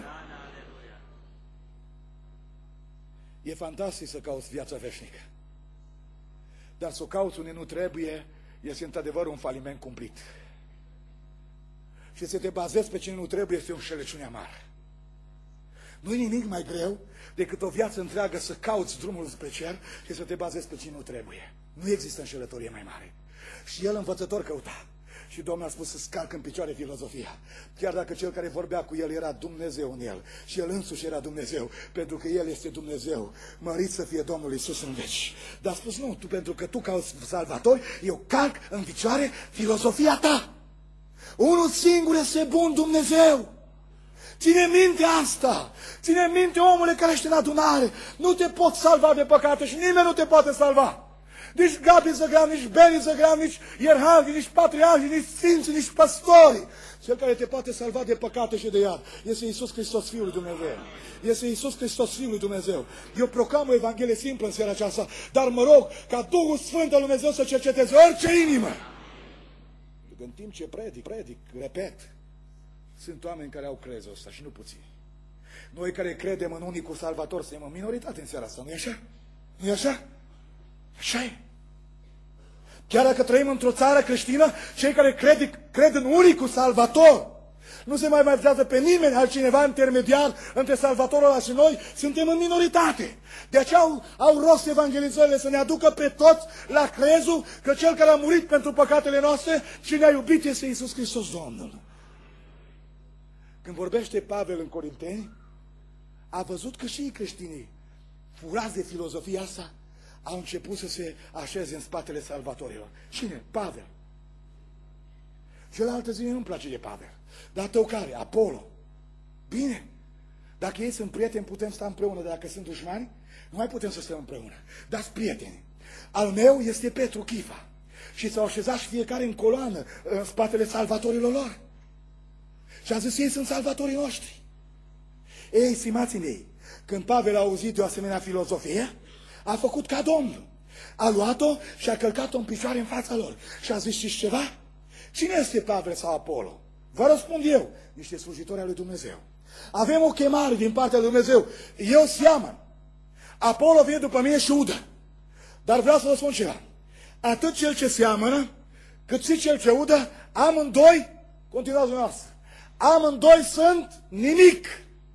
E fantastic să cauți viața veșnică. Dar să o cauți unde nu trebuie, este într-adevăr un faliment cumplit. Și să te bazezi pe cine nu trebuie este o înșelăciune amară. Nu e nimic mai greu decât o viață întreagă să cauți drumul spre cer și să te bazezi pe cine nu trebuie. Nu există înșelătorie mai mare. Și el învățător căuta. Și Domnul a spus să scalcă în picioare filozofia. Chiar dacă cel care vorbea cu el era Dumnezeu în el. Și el însuși era Dumnezeu. Pentru că el este Dumnezeu. Mărit să fie Domnul Iisus în veci. Dar a spus nu, pentru că tu cauți salvatori, eu calc în picioare filozofia ta. Unul singur este bun, Dumnezeu. Ține minte asta. Ține minte, omule care ești în adunare. Nu te poți salva de păcate și nimeni nu te poate salva. Nici Gabi Zăgrean, nici Beni Zăgrean, nici ierarhi, nici patriarhi, nici sfinți, nici păstori. Cel care te poate salva de păcate și de iad este Iisus Hristos, Fiul lui Dumnezeu. Este Iisus Hristos, Fiul lui Dumnezeu. Eu proclam o Evanghelie simplă în seara aceasta, dar mă rog ca Duhul Sfânt al lui Dumnezeu să cerceteze orice inimă. În timp ce predic, repet, sunt oameni care au crezul ăsta și nu puțini. Noi care credem în unicul Salvator suntem în minoritate în seara asta, nu-i așa? Nu-i așa? Așa e. Chiar dacă trăim într-o țară creștină, cei care cred în unicul Salvator, nu se mai bazează pe nimeni altcineva intermediar între Salvatorul ăla și noi, suntem în minoritate. De aceea au rost evangelizările să ne aducă pe toți la crezul că Cel care a murit pentru păcatele noastre și ne-a iubit este Iisus Hristos Domnul. când vorbește Pavel în Corinteni, a văzut că și creștinii, furați de filozofia asta, au început să se așeze în spatele salvatorilor. Cine? Pavel. Cealaltă zi nu-mi place de Pavel. Dar tău care? Apollo. Bine. Dacă ei sunt prieteni, putem sta împreună, dar dacă sunt dușmani, nu mai putem să stăm împreună. Dați prieteni. Al meu este Petru Chifa. Și s-au așezat și fiecare în coloană, în spatele salvatorilor lor. Și a zis, ei sunt salvatorii noștri. Ei, stimații mei, când Pavel a auzit de o asemenea filozofie, a făcut ca Domnul. A luat-o și a călcat-o în picioare în fața lor. Și a zis, știți ceva? Cine este Pavel sau Apollo? Vă răspund eu, niște slujitori al lui Dumnezeu. Avem o chemare din partea lui Dumnezeu. Eu seamăn. Apollo vine după mine și udă. Dar vreau să vă spun ceva. Atât cel ce seamănă, cât și cel ce udă, amândoi, continuați dumneavoastră, amândoi sunt nimic.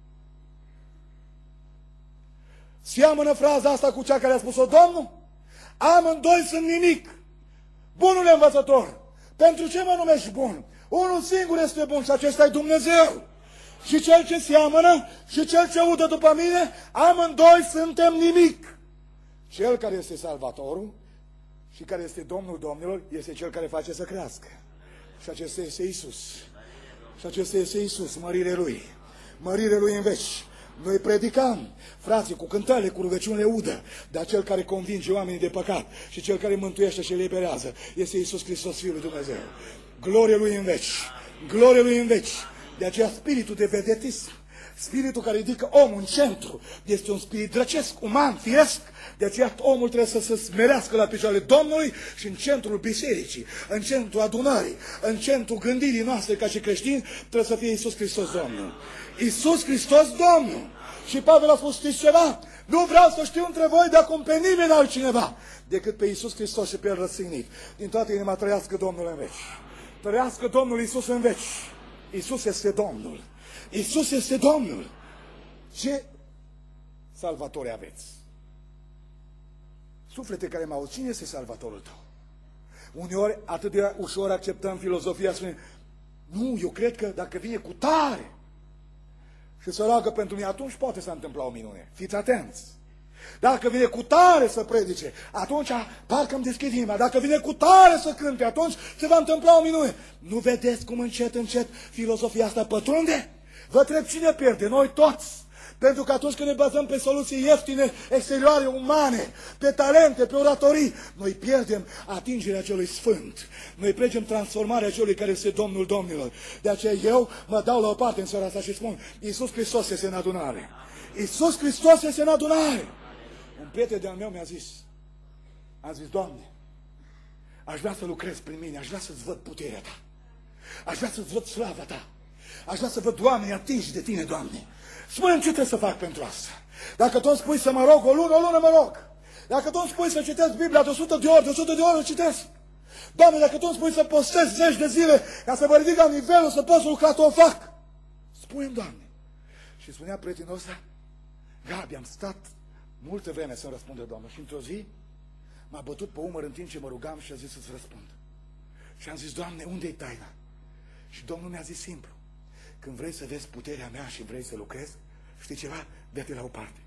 Seamănă fraza asta cu cea care a spus-o Domnul? Amândoi sunt nimic. Bunule învățător, pentru ce mă numești bun? Unul singur este bun și acesta e Dumnezeu. Și cel ce seamănă și cel ce udă după mine, amândoi suntem nimic. Cel care este Salvatorul și care este Domnul Domnilor este cel care face să crească. Și acesta este Iisus. Și acesta este Iisus, mărire Lui. Mărire Lui în veci. Noi predicăm, frații, cu cântările, cu rugăciunile udă, dar cel care convinge oamenii de păcat și cel care mântuiește și eliberează este Iisus Hristos, Fiul lui Dumnezeu. Glorie Lui în veci. Glorie Lui în veci. De aceea spiritul de vedetism, spiritul care ridică omul în centru, este un spirit drăcesc, uman, firesc. De aceea omul trebuie să se smerească la picioarele Domnului și în centrul bisericii, în centrul adunării, în centrul gândirii noastre ca și creștini, trebuie să fie Iisus Hristos Domnul. Iisus Hristos Domnul. Și Pavel a spus, știți ceva? Nu vreau să știu între voi de acum pe nimeni altcineva decât pe Iisus Hristos și pe El răstignit. Din toată inima trăiască Domnul în veci. Trăiască Domnul Iisus în veci. Iisus este Domnul. Iisus este Domnul. Ce salvatori aveți? Suflete care mă aud, cine este salvatorul tău? Uneori atât de ușor acceptăm filozofia, spune, nu, eu cred că dacă vine cu tare și să roagă pentru mine, atunci poate să întâmpla o minune. Fiți atenți! Dacă vine cu tare să predice, atunci parcă îmi deschid inima. Dacă vine cu tare să cânte, atunci se va întâmpla o minune. Nu vedeți cum încet, încet filozofia asta pătrunde? Vă întreb cine pierde? Noi toți. Pentru că atunci când ne bazăm pe soluții ieftine, exterioare, umane, pe talente, pe oratorii, noi pierdem atingerea celui sfânt. Noi pierdem transformarea celui care este Domnul Domnilor. De aceea eu mă dau la o parte în seara asta și spun, Iisus Hristos este în adunare. Iisus Hristos este în adunare. Un prieten de-al meu mi-a zis, am zis, Doamne, aș vrea să lucrez prin mine, aș vrea să-ți văd puterea Ta. Aș vrea să-ți văd slava Ta. Aș vrea să văd oamenii atinși de Tine, Doamne. Spune-mi ce trebuie să fac pentru asta. Dacă tu îmi spui să mă rog o lună mă rog. Dacă tu îmi spui să citesc Biblia de 100 de ori o citesc. Doamne, dacă tu îmi spui să postez 10 de zile ca să mă ridic la nivelul să pot să lucra, o fac. Spune-mi, Doamne. Și spunea prietenul ăsta, Gabi, am stat multă vreme să-mi răspundă, Doamne. Și într-o zi m-a bătut pe umăr în timp ce mă rugam și a zis să-ți răspund. Și am zis, Doamne, unde-i taina? Și Domnul mi-a zis simplu. Când vrei să vezi puterea mea și vrei să lucrezi, știi ceva? Dă-te la o parte.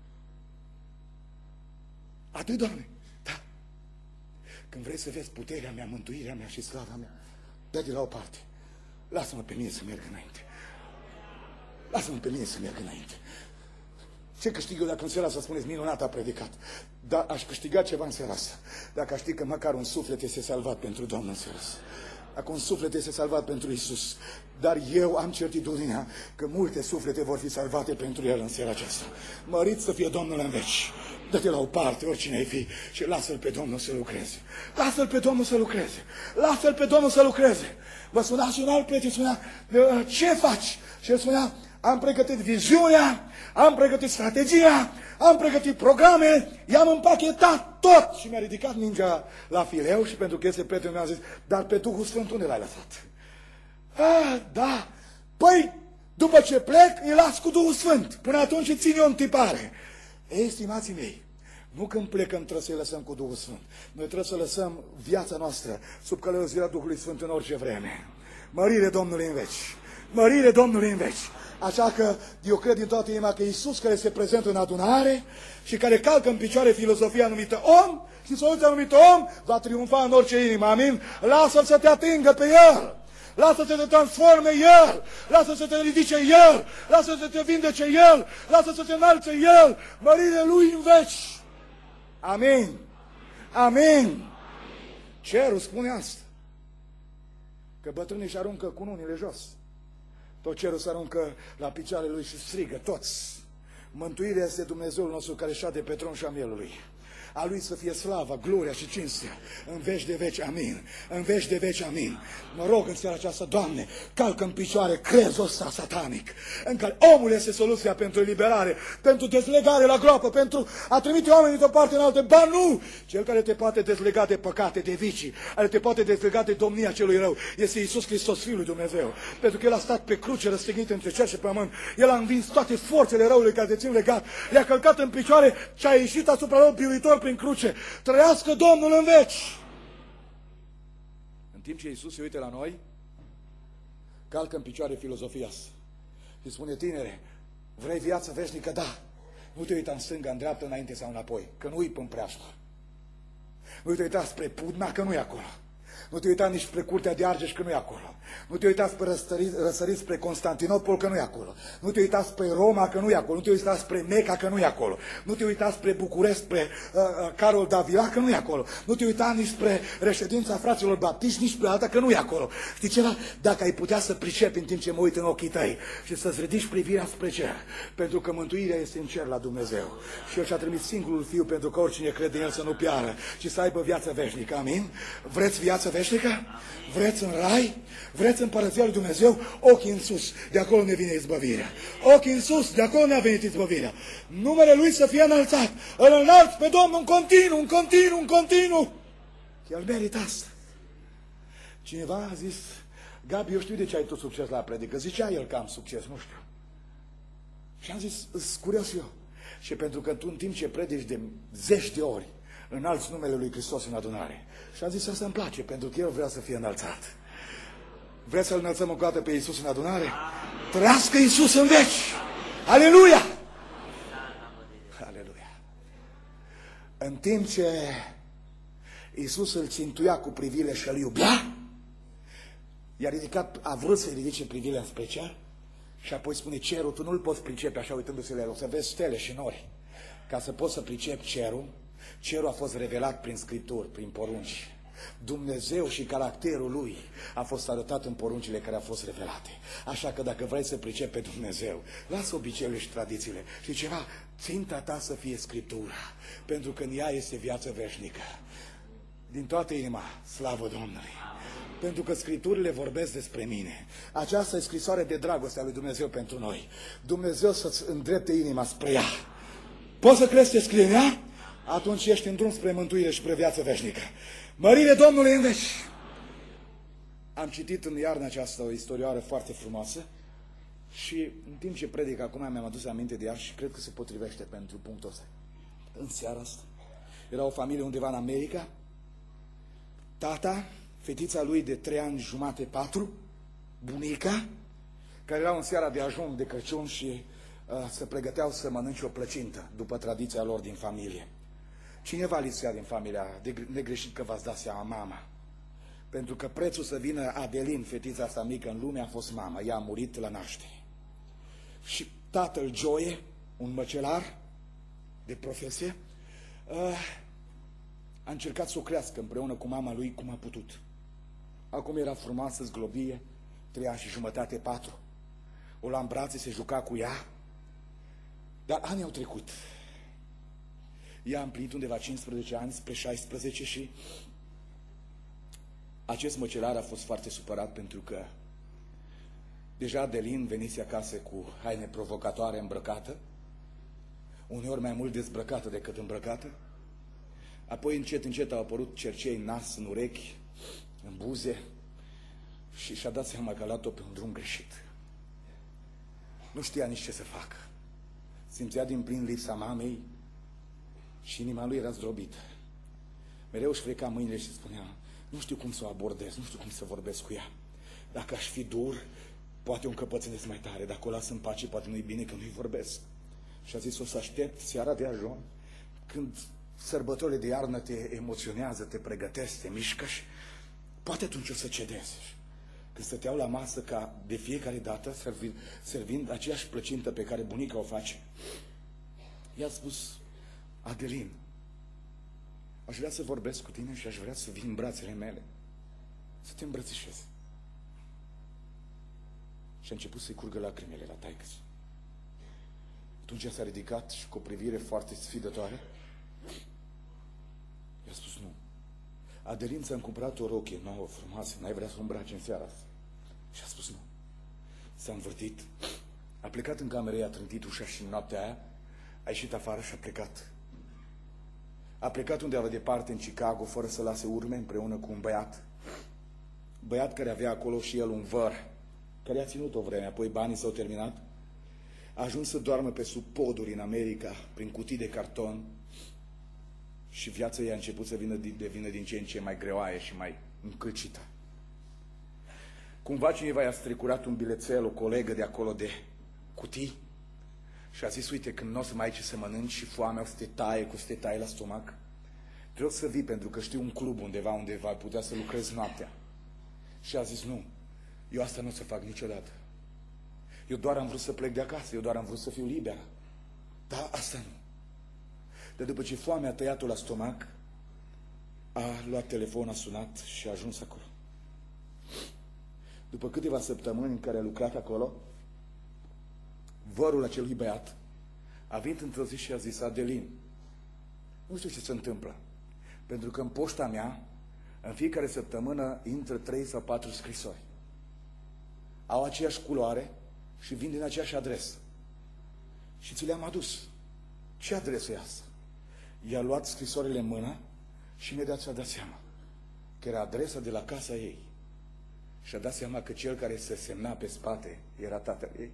Atât, Doamne? Da. Când vrei să vezi puterea mea, mântuirea mea și slava mea, dă-te la o parte. Lasă-mă pe mine să merg înainte. Lasă-mă pe mine să merg înainte. Ce câștig eu dacă în seara asta spuneți, minunat a predicat? Dar aș câștiga ceva în seara asta. Dacă aș ști că măcar un suflet este salvat pentru Domnul în seara asta. Dacă un suflet este salvat pentru Iisus. Dar eu am certitudinea că multe suflete vor fi salvate pentru El în seara aceasta. Mărit să fie Domnul în veci. Dă-te la o parte, oricine ai fi, și lasă-L pe Domnul să lucreze. Lasă-L pe Domnul să lucreze. Lasă-L pe Domnul să lucreze. Vă spunea și un alt prieten, spunea, ce faci? Și el spunea, am pregătit viziunea, am pregătit strategia, am pregătit programe, i-am împachetat tot. Și mi-a ridicat mingea la fileu și pentru că este prietenul mi-a zis, dar pe Duhul Sfânt unde l-ai lăsat? Da. Păi, după ce plec, îi las cu Duhul Sfânt. Până atunci îi țin eu în tipare. Ei, stimații mei, nu când plecăm trebuie să-i lăsăm cu Duhul Sfânt. Noi trebuie să lăsăm viața noastră sub călăuzirea Duhului Sfânt în orice vreme. Mărire Domnului în veci. Mărire Domnului în veci. Așa că eu cred din toată inima că Iisus, care se prezentă în adunare și care calcă în picioare filozofia numită om și soluția numită om, va triumfa în orice inimă. Amin? Lasă-l să te atingă pe El. Lasă să te transforme El, lasă să te ridice El, lasă să te vindece El, lasă să te înalțe El, mărire Lui în veci. Amin. Amin. Cerul spune asta. Că bătrânii își aruncă cununile jos. Tot cerul se aruncă la picioarele Lui și strigă toți. Mântuirea este Dumnezeul nostru care șade pe tron și a mielului. A Lui să fie slava, gloria și cinstea în veci de veci, amin. În veci de veci, amin. Mă rog în seara aceasta, Doamne, calcă în picioare crezul ăsta satanic, în care omul este soluția pentru eliberare, pentru dezlegare la groapă, pentru a trimite oamenii de o parte în altă. Ba nu! Cel care te poate dezlega de păcate, de vicii, care te poate dezlega de domnia celui rău, este Iisus Hristos, Fiul lui Dumnezeu. Pentru că El a stat pe cruce răstignit între cer și pământ. El a învins toate forțele răului care te țin legat. Le-a călcat în picioare și a ieșit asupra lor biruitor prin cruce. Trăiască Domnul în veci! În timp ce Iisus se uită la noi, calcă în picioare filozofia asta și spune: tinere, vrei viață veșnică? Da. Nu te uita în stânga, în dreapta, înainte sau înapoi, că nu-i până preașta. Nu te uita spre Pudna, că nu-i acolo. Nu te uita nici spre Curtea de Argeș, că nu-i acolo. Nu te uita spre răsărit spre Constantinopol, că nu-i acolo. Nu te uita spre Roma, că nu-i acolo. Nu te uita spre Meca, că nu-i acolo. Nu te uita spre București, spre Carol Davila, că nu-i acolo. Nu te uita nici spre reședința fraților baptiști, nici spre alta, că nu-i acolo. Știi ceva? Dacă ai putea să pricepi în timp ce mă uit în ochii tăi și să-ți ridici privirea spre cer, pentru că mântuirea este în cer la Dumnezeu. Și El și-a trimis singurul Fiu pentru că oricine crede în El să nu piară, ci să aibă viață veșnică. Amin? Vreți viață veșnică? Vreți în rai? Vreți împărăția lui Dumnezeu? Ochii în sus, de acolo ne vine izbăvirea. Ochii în sus, de acolo ne-a venit izbăvirea. Numele Lui să fie înălțat. Îl înalți pe Domnul în continuu, în continuu, în continuu. El merită asta. Cineva a zis: Gabi, eu știu de ce ai tu succes la predică. Zicea el că am succes, nu știu. Și am zis: îs curios eu. Și pentru că tu în timp ce predici de zeci de ori înalți numele Lui Hristos în adunare. Și am zis: asta îmi place, pentru că El vrea să fie înălțat. Vreți să-L înălțăm încă o dată pe Iisus în adunare? Trăiască Iisus în veci! Aleluia! Aleluia! În timp ce Iisus îl țintuia cu privirile și îl iubea, i-a ridicat, a vrut să-i ridice privirea spre cer și apoi spune: cerul, tu nu-l poți pricepe așa uitându-se la el, o să vezi stele și nori. Ca să poți să pricepi cerul, cerul a fost revelat prin Scripturi, prin porunci. Dumnezeu și caracterul Lui a fost arătat în poruncile care au fost revelate. Așa că dacă vrei să pricepi pe Dumnezeu, lasă obiceiurile și tradițiile. Și ceva, ținta ta să fie Scriptura, pentru că în ea este viață veșnică. Din toată inima, slavă Domnului! Pentru că Scripturile vorbesc despre mine. Aceasta e scrisoare de dragoste a lui Dumnezeu pentru noi. Dumnezeu să-ți îndrepte inima spre ea. Poți să crezi ce scrie în ea? Atunci ești în drum spre mântuire și spre viață veșnică. Mărire Domnului în veci! Am citit în iarna aceasta o istorioară foarte frumoasă și în timp ce predic acum mi-am adus aminte de ea și cred că se potrivește pentru punctul ăsta. În seara asta era o familie undeva în America. Tata, fetița lui de 3 ani jumate, 4, bunica, care erau în seara de ajun de Crăciun și se pregăteau să mănânce o plăcintă, după tradiția lor din familie. Cineva lipsea din familia, negreșit că v-ați dat seama, mama. Pentru că prețul să vină Adelin, fetița asta mică, în lume a fost mama. Ea a murit la naștere. Și tatăl Joe, un măcelar de profesie, a încercat să o crească împreună cu mama lui cum a putut. Acum era frumoasă, zglobie, 3 ani și jumătate, 4. O lua în brațe, se juca cu ea. Dar anii au trecut. Ea a împlinit undeva 15 ani, spre 16 și acest măcelar a fost foarte supărat pentru că deja Adelin venise acasă cu haine provocatoare, îmbrăcată, uneori mai mult dezbrăcată decât îmbrăcată. Apoi încet, încet au apărut cercei în nas, în urechi, în buze și și-a dat seama că a luat-o pe un drum greșit. Nu știa nici ce să facă. Simțea din plin lipsa mamei și inima lui era zdrobită. Mereu își freca mâinile și spunea: nu știu cum să o abordez, nu știu cum să vorbesc cu ea. Dacă aș fi dur, poate o încăpățânesc mai tare, dacă o las în pace, poate nu-i bine că nu-i vorbesc. Și a zis, o să aștept seara de ajun, când sărbătorile de iarnă te emoționează, te pregătesc, te mișcă și poate atunci o să cedezi. Când stăteau la masă, ca de fiecare dată, servind aceeași plăcintă pe care bunica o face, i-a spus, Adelin, aș vrea să vorbesc cu tine și aș vrea să vin în brațele mele, să te îmbrățișez. Și a început să-i curgă lacrimile la taică-s. Atunci s-a ridicat și cu o privire foarte sfidătoare i-a spus, nu. Adelin, ți-am cumpărat o rochie nouă, frumoasă, n-ai vrea să o îmbraci în seara asta? Și a spus nu. S-a învârtit, a plecat în cameră, i-a trântit ușa și în noaptea aia a ieșit afară și a plecat. A plecat undeva departe, în Chicago, fără să lase urme, împreună cu un băiat. Băiat care avea acolo și el un văr, care i-a ținut o vreme, apoi banii s-au terminat. A ajuns să doarmă pe sub poduri în America, prin cutii de carton, și viața i-a început să devină din ce în ce mai greoaie și mai încălcită. Cumva cineva i-a strecurat un bilețel, o colegă de acolo de cutii, și a zis, uite, când nu o să mai ai ce să mănânci și foamea o să te taie la stomac, trebuie să vii, pentru că știu un club undeva unde va putea să lucrezi noaptea. Și a zis, nu, eu asta nu o să fac niciodată. Eu doar am vrut să plec de acasă, eu doar am vrut să fiu liberă. Dar asta nu. Dar după ce foamea a tăiat-o la stomac, a luat telefon, a sunat și a ajuns acolo. După câteva săptămâni în care a lucrat acolo, vărul acelui băiat a venit într-o zi și a zis, Adelin, nu știu ce se întâmplă, pentru că în poșta mea, în fiecare săptămână, intră 3 sau 4 scrisori. Au aceeași culoare și vin din aceeași adresă. Și ți le-am adus. Ce adresă e asta? I-a luat scrisorile în mână și imediat și-a dat seama că era adresa de la casa ei. Și-a dat seama că cel care se semna pe spate era tatăl ei.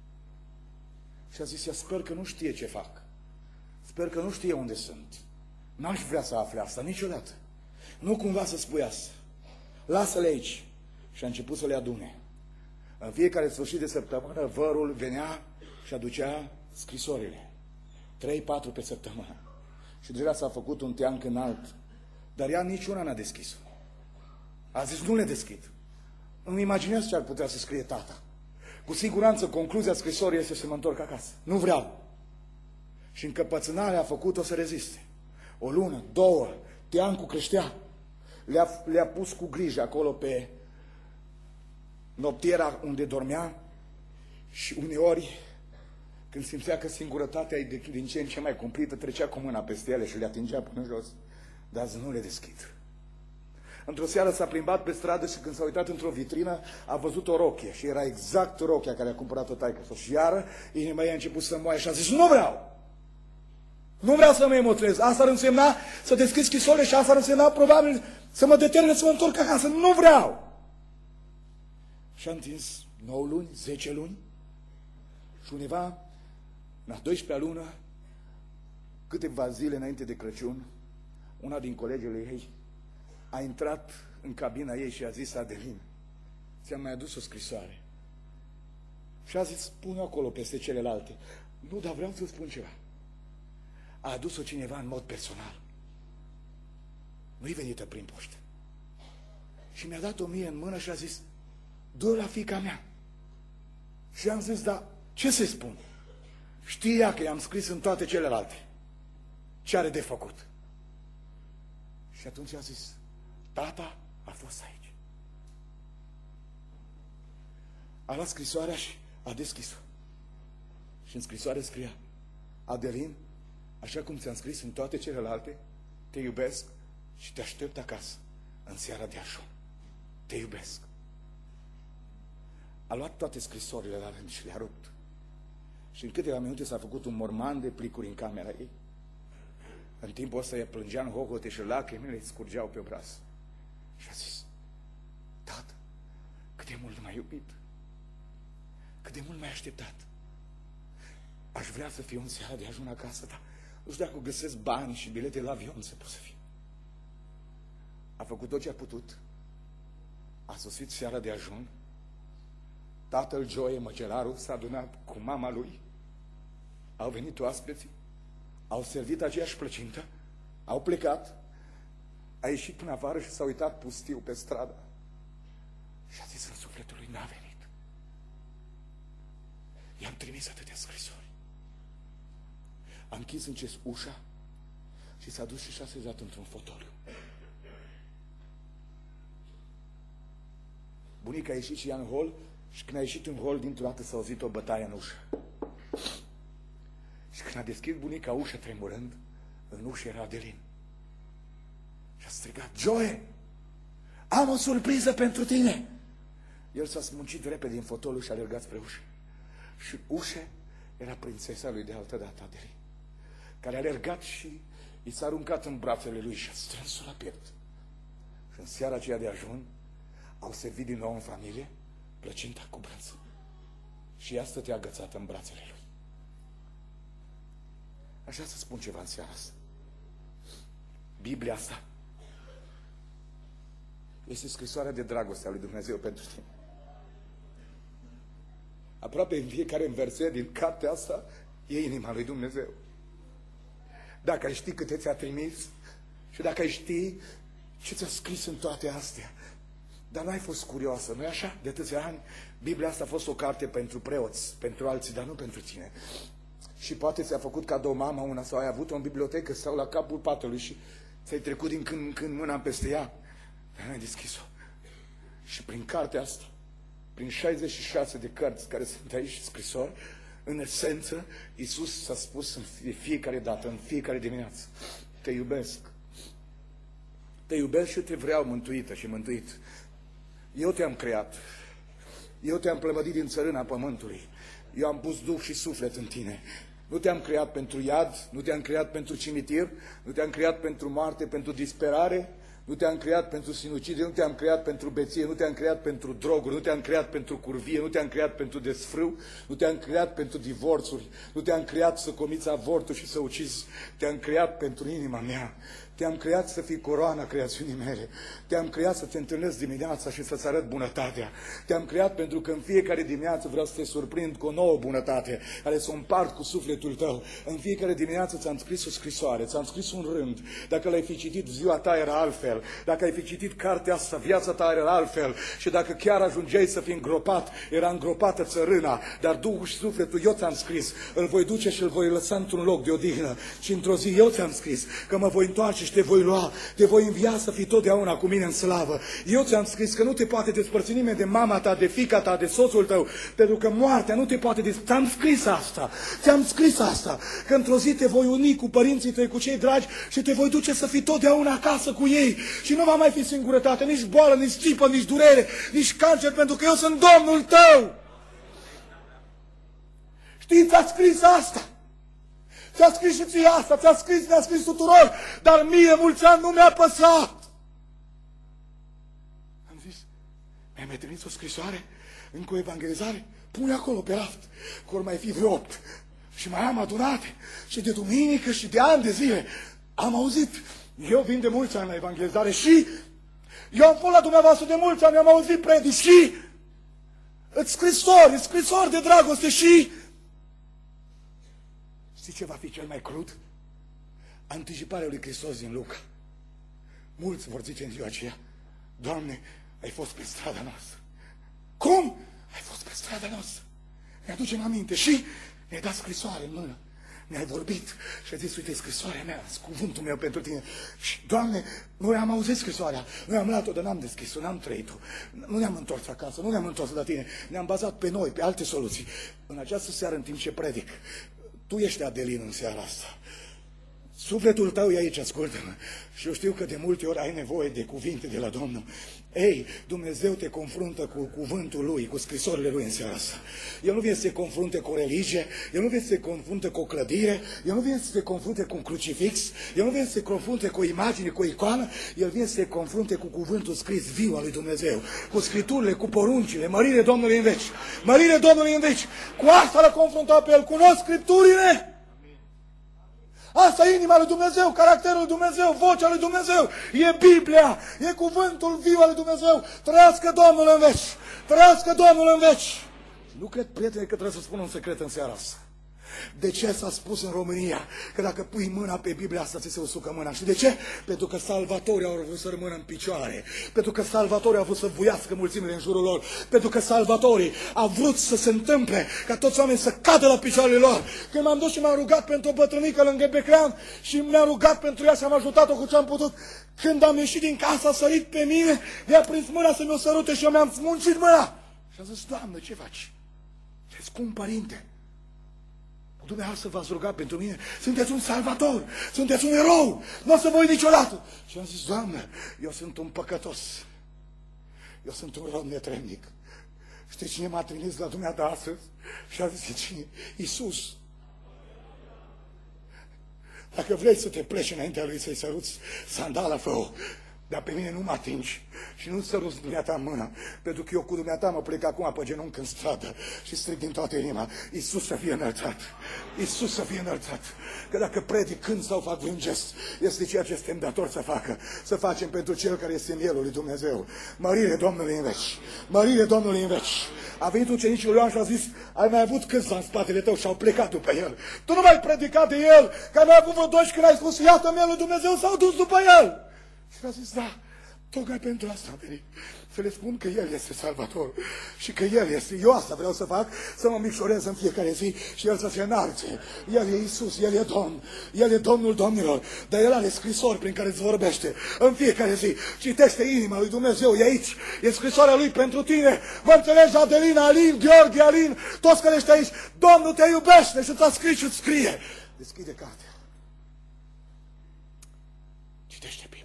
Și a zis, ea, sper că nu știe ce fac. Sper că nu știe unde sunt. N-aș vrea să afle asta niciodată. Nu cumva să spui asta. Lasă-le aici. Și a început să le adune. În fiecare sfârșit de săptămână, vărul venea și aducea scrisorile. 3-4 pe săptămână. Și deja s-a făcut un teanc înalt. Dar ea niciuna n-a deschis-o. A zis, nu le deschid. Îmi imaginez ce ar putea să scrie tata. Cu siguranță, concluzia scrisorii este să mă întorc acasă. Nu vreau. Și încăpățânarea a făcut-o să reziste. O lună, 2, teancul creștea. Le-a pus cu grijă acolo pe noptiera unde dormea și uneori, când simțea că singurătatea e din ce în ce mai cumplită, trecea cu mâna peste ele și le atingea până jos. Dar azi nu le deschid. Într-o seară s-a plimbat pe stradă și când s-a uitat într-o vitrină, a văzut o rochie și era exact rochia care a cumpărat-o taică-s-o. Și iară, inima ei a început să moaie și a zis, nu vreau! Nu vreau să mă emoționez. Asta ar însemna să deschid scrisorile și asta ar însemna probabil să mă determine să mă întorc acasă. Nu vreau! Și a întins 9 luni, 10 luni și undeva, în a 12-a lună, câteva zile înainte de Crăciun, una din colegele ei a intrat în cabina ei și a zis, Adelin, ți-am mai adus o scrisoare. Și a zis, pune acolo peste celelalte. Nu, dar vreau să spun ceva. A adus-o cineva în mod personal. Nu-i venită prin poștă. Și mi-a dat-o mie în mână și a zis, du-o la fiica mea. Și am zis, da, ce să-i spun? Știa că i-am scris în toate celelalte. Ce are de făcut? Și atunci a zis, tata a fost aici. A luat scrisoarea și a deschis-o. Și în scrisoare scria, Adelin, așa cum ți-am scris în toate celelalte, te iubesc și te aștept acasă în seara de ajun. Te iubesc. A luat toate scrisorile la rând și le-a rupt. Și în câteva minute s-a făcut un morman de plicuri în camera ei. În timpul ăsta ea plângea în hohote și lacrimile îi scurgeau pe obraz. Și a zis, tată, cât de mult m-ai iubit, cât de mult m-ai așteptat. Aș vrea să fiu în seara de ajun acasă, dar nu știu dacă găsesc bani și bilete la avion să pot să fiu. A făcut tot ce a putut, a sosit seara de ajun, Tatăl Joe, măcelarul, s-a adunat cu mama lui. Au venit oaspeții, au servit aceeași plăcintă, au plecat, a ieșit până afară și s-a uitat pustiu pe stradă și a zis în sufletul lui, n-a venit. I-am trimis atâtea scrisori. A închis încet ușa și s-a dus și s-a așezat într-un fotoliu. Bunica a ieșit și ea în hol și când a ieșit în hol, dintr-o dată s-a auzit o bătaie în ușă. Și când a deschis bunica ușa tremurând, în ușă era Adelin. Și a strigat, Joe, am o surpriză pentru tine. El s-a smuncit repede din fotoliu și a alergat spre ușă. Și ușă era prințesa lui de altă dată, Adelin, care a alergat și i s-a aruncat în brațele lui și a strâns-o la piept. Și în seara aceea de ajun au servit din nou în familie plăcinta cu brânză. Și ea stătea agățată în brațele lui. Așa să spun ceva în seara asta. Biblia asta este scrisoarea de dragoste a lui Dumnezeu pentru tine. Aproape în fiecare verset din cartea asta e inima lui Dumnezeu. Dacă ai ști câte ți-a trimis și dacă ai ști ce ți-a scris în toate astea, dar n-ai fost curioasă, nu-i așa? De atâția ani, Biblia asta a fost o carte pentru preoți, pentru alții, dar nu pentru tine. Și poate ți-a făcut cadou mama una sau ai avut-o în bibliotecă sau la capul patului și ți-ai trecut din când în când mâna peste ea, dar n-ai deschis-o. Și prin cartea asta, prin 66 de cărți care sunt aici scrisori, în esență, Iisus s-a spus în fiecare dată, în fiecare dimineață, te iubesc. Te iubesc și te vreau mântuită și mântuit. Eu te-am creat. Eu te-am plămădit din țărâna pământului. Eu am pus duh și suflet în tine. Nu te-am creat pentru iad, nu te-am creat pentru cimitir, nu te-am creat pentru moarte, pentru disperare, nu te-am creat pentru sinucidere, nu te-am creat pentru beție, nu te-am creat pentru droguri, nu te-am creat pentru curvie, nu te-am creat pentru desfrâu, nu te-am creat pentru divorțuri, nu te-am creat să comiți avortul și să ucizi, te-am creat pentru inima mea. Te-am creat să fii coroana creațiunii mele. Te-am creat să te întâlnesc dimineața și să-ți arăt bunătatea. Te-am creat pentru că în fiecare dimineață vreau să te surprind cu o nouă bunătate, care să o împart cu sufletul tău. În fiecare dimineață ți-am scris o scrisoare, ți-am scris un rând. Dacă l-ai fi citit, ziua ta era altfel. Dacă ai fi citit cartea asta, viața ta era altfel. Și dacă chiar ajungeai să fii îngropat, era îngropată țărâna. Dar Duhul și sufletul eu ți-am scris. Îl voi duce și îl voi lăsa într-un loc de odihnă. Și într-o zi eu ți-am scris că mă voi întoarce și te voi lua, te voi învia să fii totdeauna cu mine în slavă. Eu ți-am scris că nu te poate despărți nimeni de mama ta, de fiica ta, de soțul tău, pentru că moartea nu te poate despărți. Ți-am scris asta, ți-am scris asta, că într-o zi te voi uni cu părinții tăi, cu cei dragi și te voi duce să fii totdeauna acasă cu ei. Și nu va mai fi singurătate, nici boală, nici țipă, nici durere, nici cancer, pentru că eu sunt Domnul tău. Știi, ți-a scris asta. Ți-a scris și ție asta, ți-a scris, ne-a scris tuturor, dar mie mulți ani nu mi-a păsat. Am zis, mi-ai mai trimis o scrisoare, încă o evangelizare? Pune acolo pe raft, că ori mai fi vreo 8. Și mai am adunate, și de duminică, și de ani de zile. Am auzit, eu vin de mulți ani la evangelizare și eu am fost la dumneavoastră de mulți ani, am auzit predici și scrisori de dragoste și... Știi ce va fi cel mai crud? Anticiparea lui Hristos din Luca. Mulți vor zice în ziua aceea, Doamne, ai fost pe strada noastră. Cum? Ai fost pe strada noastră. Ne aducem aminte și ne-ai dat scrisoare în mână. Ne-ai vorbit și ai zis, uite, scrisoarea mea, cuvântul meu pentru tine. Și, Doamne, noi am auzit scrisoarea, noi am luat-o, dar n-am deschis-o, n-am trăit-o. Nu ne-am întors acasă, nu ne-am întors la tine. Ne-am bazat pe noi, pe alte soluții. În această seară, în timp ce predic, tu ești Adelin în seara asta. Sufletul tău e aici, ascultă-mă. Și eu știu că de multe ori ai nevoie de cuvinte de la Domnul. Ei, Dumnezeu te confruntă cu cuvântul Lui, cu scrisorile Lui în seara asta. El nu vine să te confrunte cu o religie, El nu vine să te confrunte cu o clădire, El nu vine să te confrunte cu un crucifix, El nu vine să te confrunte cu o imagine, cu o icoană, El vine să te confrunte cu cuvântul scris viu al lui Dumnezeu, cu scripturile, cu poruncile, mărire Domnului în veci, mărire Domnului în veci. Cu asta l-a confruntat pe El, cunosc scripturile. Asta e inima lui Dumnezeu, caracterul lui Dumnezeu, vocea lui Dumnezeu. E Biblia, e cuvântul viu al lui Dumnezeu. Trăiască Domnul în veci, trăiască Domnul în veci. nu cred, prieteni, că trebuie să spun un secret în seara asta. De ce s-a spus în România că dacă pui mâna pe Biblia asta ți se usucă mâna? Și de ce? Pentru că salvatorii au vrut să rămână în picioare. Pentru că salvatorii au vrut să vuiască mulțimile în jurul lor. Pentru că salvatorii au vrut să se întâmple ca toți oamenii să cadă la picioarele lor. Când m-am dus și m-am rugat pentru o bătrânică lângă Beclean și mi-am rugat pentru ea și am ajutat-o cu ce am putut, când am ieșit din casă a sărit pe mine, mi-a prins mâna să mi-o sărute și eu mi-am smuncit mâna. Și am zis, Doamne, ce faci? Ce scump părinte. Dumneavoastră v-ați rugat pentru mine, sunteți un salvator, sunteți un erou, nu o să vă uit niciodată. Și am zis, Doamne, eu sunt un păcătos, eu sunt un rob netremnic. Știi cine m-a trimis la dumneata astăzi? Și a zis, cine? Iisus. Dacă vrei să te pleci înaintea lui să-i săruți sandala, fă-o. Dar pe mine nu mă atingi și nu-ți săruți dumneata în mână, pentru că eu cu dumneata mă plec acum pe genunchi în stradă și strig din toată inima, Iisus să fie înălțat, Iisus să fie înălțat. Că dacă predic, când sau fac vreun gest, este ceea ce suntem datori să facă, să facem pentru Cel care este în mielul lui Dumnezeu. Mărire Domnului în veci, mărire Domnului în veci. A venit ucenicul Ioan și a zis, ai mai avut câțiva în spatele tău și au plecat după el. Tu nu mai predicat de el, că ai avut vreo 12 când ai spus, iată mielul lui Dumnezeu, s-au dus după el. Și a zis, da, tocmai pentru asta am venit. Să le spun că El este Salvator și că El este. Eu asta vreau să fac, să mă micșorez în fiecare zi și El să se înalțe. El e Iisus, El e Domn, El e Domnul Domnilor. Dar El are scrisori prin care îți vorbește în fiecare zi. Citește inima lui Dumnezeu, e aici. E scrisoarea Lui pentru tine. Mă înțelegi, Adelina, Alin, Gheorghe, Alin, toți care ești aici. Domnul te iubește și ți-a scris și îți scrie. Deschide cartea. Citește Biblia.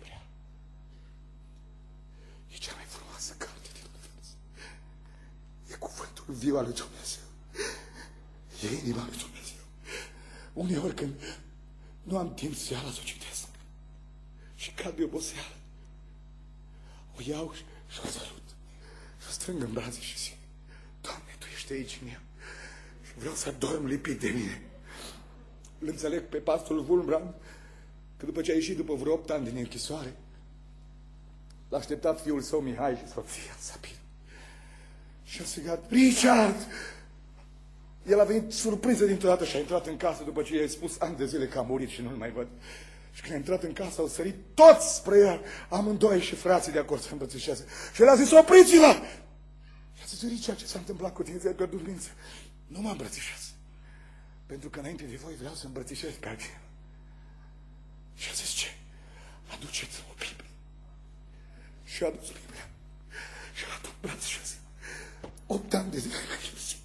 Cuvântul viu al lui Dumnezeu. E inima lui Dumnezeu. Uneori când nu am timp seara să o citesc și cad de oboseală, o iau și o sărut și o strâng în brațe și zic, Doamne, Tu ești aici în ea și vreau să dorm lipit de mine. Îl înțeleg pe pastorul Wulbrand că după ce a ieșit după vreo 8 ani din închisoare, l-a așteptat fiul său Mihai și soția Sabina. Și a strigat, Richard! El a venit surpriză dintr-o dată și a intrat în casă după ce i-a spus ani de zile că a murit și nu-l mai văd. Și când a intrat în casă, au sărit toți spre el, amândoi și frații de acord să îmbrățișeze. Și el a zis, opriți-vă! Și a zis, Richard, ce s-a întâmplat cu tine? Ți-ai pierdut mințe. Nu mă îmbrățișez. Pentru că înainte de voi vreau să îmbrățișez pe altcineva. Și a zis, ce? Aduceți-mi o Biblie. Și a adus Biblia. Și l-a dat braț și a zis, 8 ani de zile ai lipsit.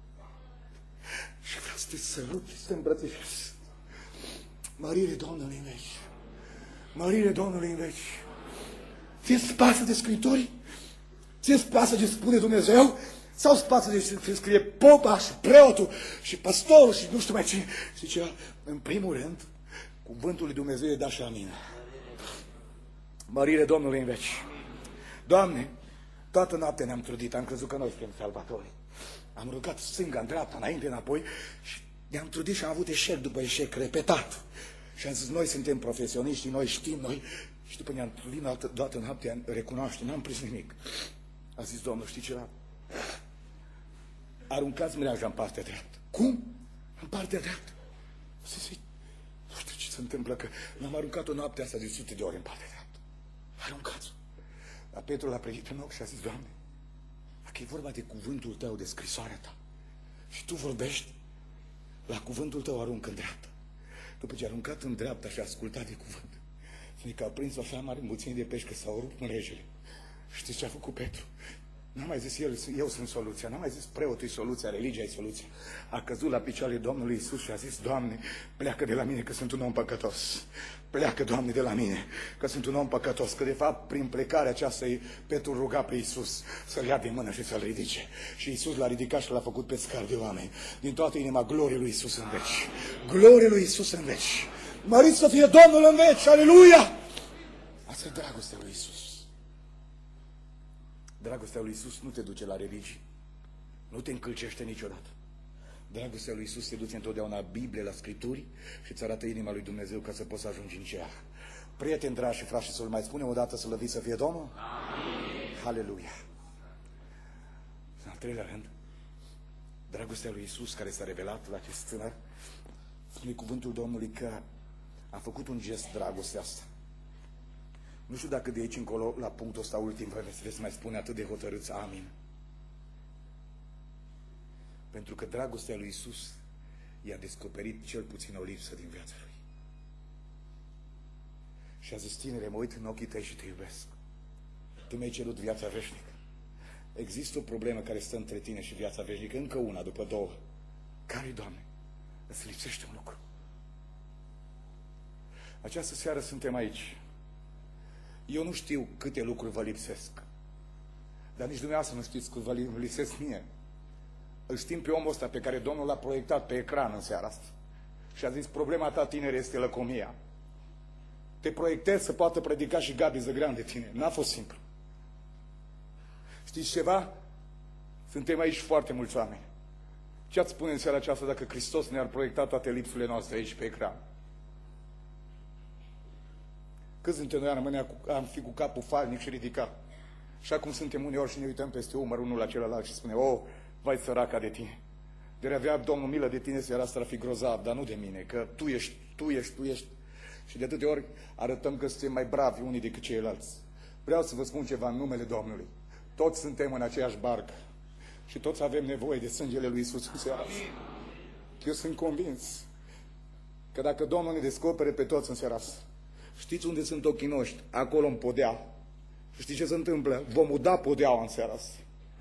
Și vreau să te sărut și să te îmbrățișez. Mărire Domnului în veci. Mărire Domnului în veci. Ție-ți pasă de Scripturi? Ție-ți pasă de spune Dumnezeu? Sau îți pasă de ce scrie popa și preotul și pastorul și nu știu mai cine? Și ceva, în primul rând, cuvântul lui Dumnezeu e dat și la mine. Mărire Domnului în veci. Doamne, toată noaptea ne-am trudit, am crezut că noi suntem salvatori. Am rugat stânga, în dreapta, înainte, înapoi și ne-am trudit și am avut eșec după eșec, repetat. Și am zis, noi suntem profesioniști, noi știm, noi... Și după ne-am trudit toată noaptea, recunoaște, n-am prins nimic. A zis, Domnul, știi ceva? Aruncați mreaja în partea dreaptă. Cum? În partea dreaptă. Zis, nu știu ce se întâmplă, că l-am aruncat-o noaptea asta de sute de ori în partea dreaptă. Aruncați-o. Dar Petru l-a privit în ochi și a zis, Doamne, dacă e vorba de cuvântul Tău, de scrisoarea Ta, și Tu vorbești, la cuvântul Tău arunc în dreapta. După ce a aruncat în dreapta și a ascultat de cuvânt, spune că a prins o așa mare mulțime de pești că s-au rupt mrejele. Știți ce a făcut Petru? N-a mai zis el, eu sunt soluția, n-a mai zis preotul e soluția, religia e soluția. A căzut la picioarele Domnului Iisus și a zis, Doamne, pleacă de la mine că sunt un om păcătos. Pleacă, Doamne, de la mine că sunt un om păcătos. Că de fapt, prin plecarea aceasta, Petru ruga pe Iisus să-l ia de mână și să-l ridice. Și Iisus l-a ridicat și l-a făcut pescar de oameni. Din toată inima, glorie lui Iisus în veci. Glorie lui Iisus în veci. Mărit să fie Domnul în veci, aleluia! Asta e dragostea lui Iisus. Dragostea lui Iisus nu te duce la religii, nu te încălcește niciodată. Dragostea lui Iisus te duce întotdeauna la Biblie, la Scripturi și îți arată inima lui Dumnezeu ca să poți ajunge în cer. Prieteni dragi și frați și să-l mai spunem o dată, slăvit să fie Domnul? Amin. Aleluia. În al treilea rând, Dragostea lui Iisus care s-a revelat la acest tânăr, spune cuvântul Domnului că a făcut un gest dragostea asta. Nu știu dacă de aici încolo, la punctul ăsta ultim, veți mai spune atât de hotărâți amin. Pentru că dragostea lui Iisus i-a descoperit cel puțin o lipsă din viața lui. Și a zis, tinere, mă uit în ochii tăi și te iubesc. Tu mi-ai cerut viața veșnică. Există o problemă care stă între tine și viața veșnică, încă una, după două. Care-i, Doamne? Îți lipsește un lucru. Această seară suntem aici. Eu nu știu câte lucruri vă lipsesc. Dar nici dumneavoastră nu știți cât vă lipsesc mie. Îl știm pe omul ăsta pe care Domnul l-a proiectat pe ecran în seara asta. Și a zis, problema ta, tinere, este lăcomia. Te proiectezi să poată predica și Gabi Zăgrean de tine. N-a fost simplu. Știți ceva? Suntem aici foarte mulți oameni. Ce ați spune în seara aceasta dacă Hristos ne-ar proiecta toate lipsurile noastre aici pe ecran? Câți dintre noi am fi cu capul falnic și ridicat? Așa cum suntem uneori și ne uităm peste umăr unul la celălalt și spunem, oh, vai săraca de tine. De avea Domnul milă de tine, seara asta ar fi grozav, dar nu de mine, că tu ești. Și de atâtea ori arătăm că suntem mai bravi unii decât ceilalți. Vreau să vă spun ceva în numele Domnului. Toți suntem în aceeași barcă și toți avem nevoie de sângele lui Iisus în seara asta. Eu sunt convins că dacă Domnul ne descopere pe toți în seara asta, știți unde sunt ochii noștri? Acolo în podea. Și știți ce se întâmplă? Vom uda podeaua în seara asta.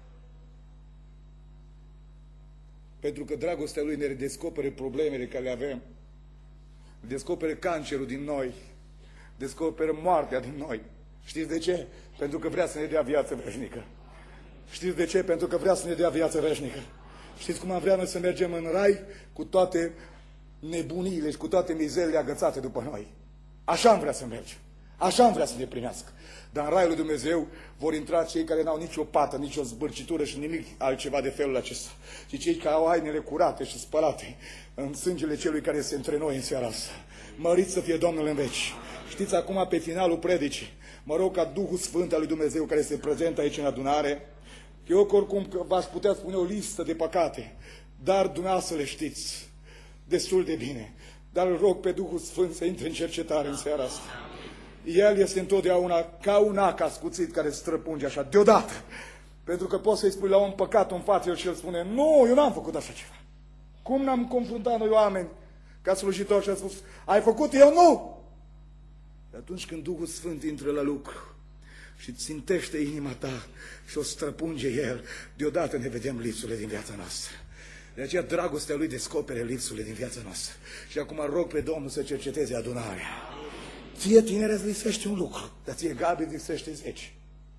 Pentru că dragostea Lui ne redescopere problemele care le avem. Descopere cancerul din noi. Descoperă moartea din noi. Știți de ce? Pentru că vrea să ne dea viață veșnică. Știți de ce? Pentru că vrea să ne dea viață veșnică. Știți cum am vrea noi să mergem în rai? Cu toate nebuniile și cu toate mizerile agățate după noi. Așa am vrea să mergem. Așa am vrea să ne primească. Dar în raiul lui Dumnezeu vor intra cei care n-au nicio pată, nicio zbârcitură și nimic altceva de felul acesta. Și cei care au hainele curate și spălate în sângele celui care este între noi în seara asta. Mărit să fie Domnul în veci. Știți, acum pe finalul predicii, mă rog ca Duhul Sfânt al lui Dumnezeu care este prezent aici în adunare, eu oricum v-aș putea spune o listă de păcate, dar dumneavoastră le știți destul de bine. Dar îl rog pe Duhul Sfânt să intre în cercetare în seara asta. El este întotdeauna ca un ac ascuțit care străpunge așa, deodată. Pentru că poți să-i spui la un păcat în față și el spune, nu, eu n-am făcut așa ceva. Cum n-am confruntat noi oameni ca slujitori și a spus, ai făcut, eu nu? Atunci când Duhul Sfânt intră la lucru și țintește inima ta și o străpunge El, deodată ne vedem lipsurile din viața noastră. De aceea dragostea Lui descopere lipsurile din viața noastră. Și acum rog pe Domnul să cerceteze adunarea. Ție, tinere, îți lipsește un lucru, dar ție, Gabi, îți lipsește 10.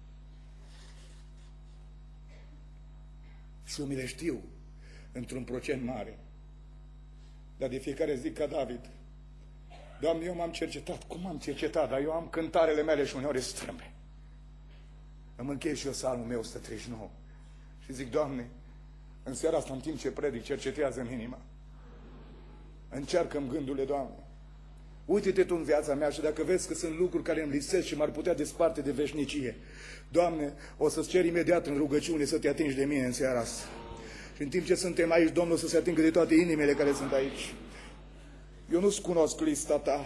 Și eu mi le știu într-un procent mare. Dar de fiecare zi ca David, Doamne, eu m-am cercetat. Cum m-am cercetat? Dar eu am cântarele mele și uneori strâmbe. Îmi închei și eu psalmul meu 139. Și zic, Doamne, în seara asta, în timp ce predic, cercetează-mi inima. Încearcă-mi gândurile, Doamne. Uite-te Tu în viața mea și dacă vezi că sunt lucruri care îmi lipsesc și m-ar putea desparte de veșnicie, Doamne, o să-ți cer imediat în rugăciune să te atingi de mine în seara asta. Și în timp ce suntem aici, Domnul să se atingă de toate inimile care sunt aici. Eu nu-ți cunosc lista ta.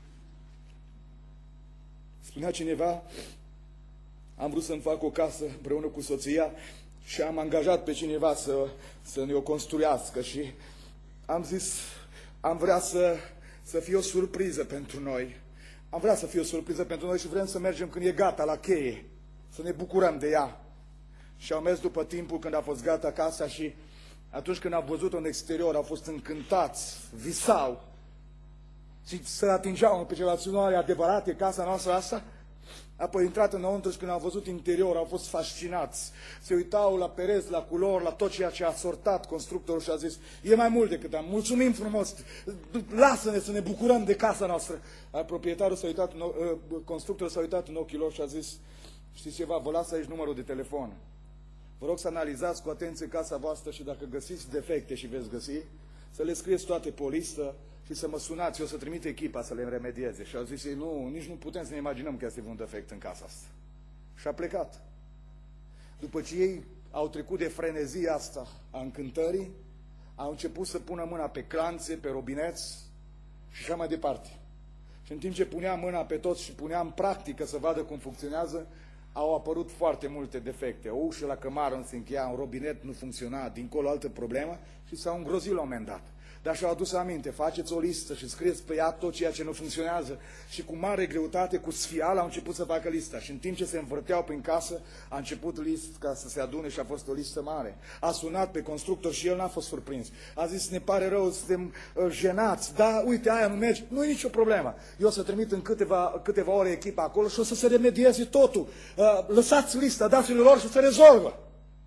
Spunea cineva, am vrut să-mi fac o casă împreună cu soția și am angajat pe cineva să ne o construiască și am zis, am vrea să fie o surpriză pentru noi. Am vrea să fie o surpriză pentru noi și vrem să mergem când e gata la cheie, să ne bucurăm de ea. Și au mers după timpul când a fost gata casa și atunci când au văzut-o în exterior, au fost încântați, visau. Și să atingeau unul pe celălalt, nu are adevărat, e casa noastră asta? Apoi intrat înăuntru și când au văzut interior, au fost fascinați. Se uitau la pereți, la culori, la tot ceea ce a sortat constructorul și a zis, e mai mult decât am, mulțumim frumos, lasă-ne să ne bucurăm de casa noastră. Proprietarul s-a uitat, constructorul s-a uitat în ochii lor și a zis, știți ceva, vă las aici numărul de telefon. Vă rog să analizați cu atenție casa voastră și dacă găsiți defecte și veți găsi, să le scrieți toate pe o listă și să mă sunați, eu să trimit echipa să le remedieze. Și au zis ei, nu, nici nu putem să ne imaginăm că este un defect în casa asta. Și a plecat. După ce ei au trecut de frenezia asta a încântării, au început să pună mâna pe clanțe, pe robineți și așa mai departe. Și în timp ce puneam mâna pe toți și puneam în practică să vadă cum funcționează, au apărut foarte multe defecte. O ușă la cămară nu se încheia, un robinet nu funcționa, dincolo altă problemă și s-au îngrozit la un moment dat. Dar și-au adus aminte, faceți o listă și scrieți pe ea tot ceea ce nu funcționează. Și cu mare greutate, cu sfială, au început să facă lista. Și în timp ce se învârteau prin casă, a început lista să se adune și a fost o listă mare. A sunat pe constructor și el n-a fost surprins. A zis, ne pare rău, suntem jenați, da, uite, aia nu merge, nu e nicio problemă. Eu o să trimit în câteva ore echipa acolo și o să se remedieze totul. Lăsați lista, dați-le lor și se rezolvă.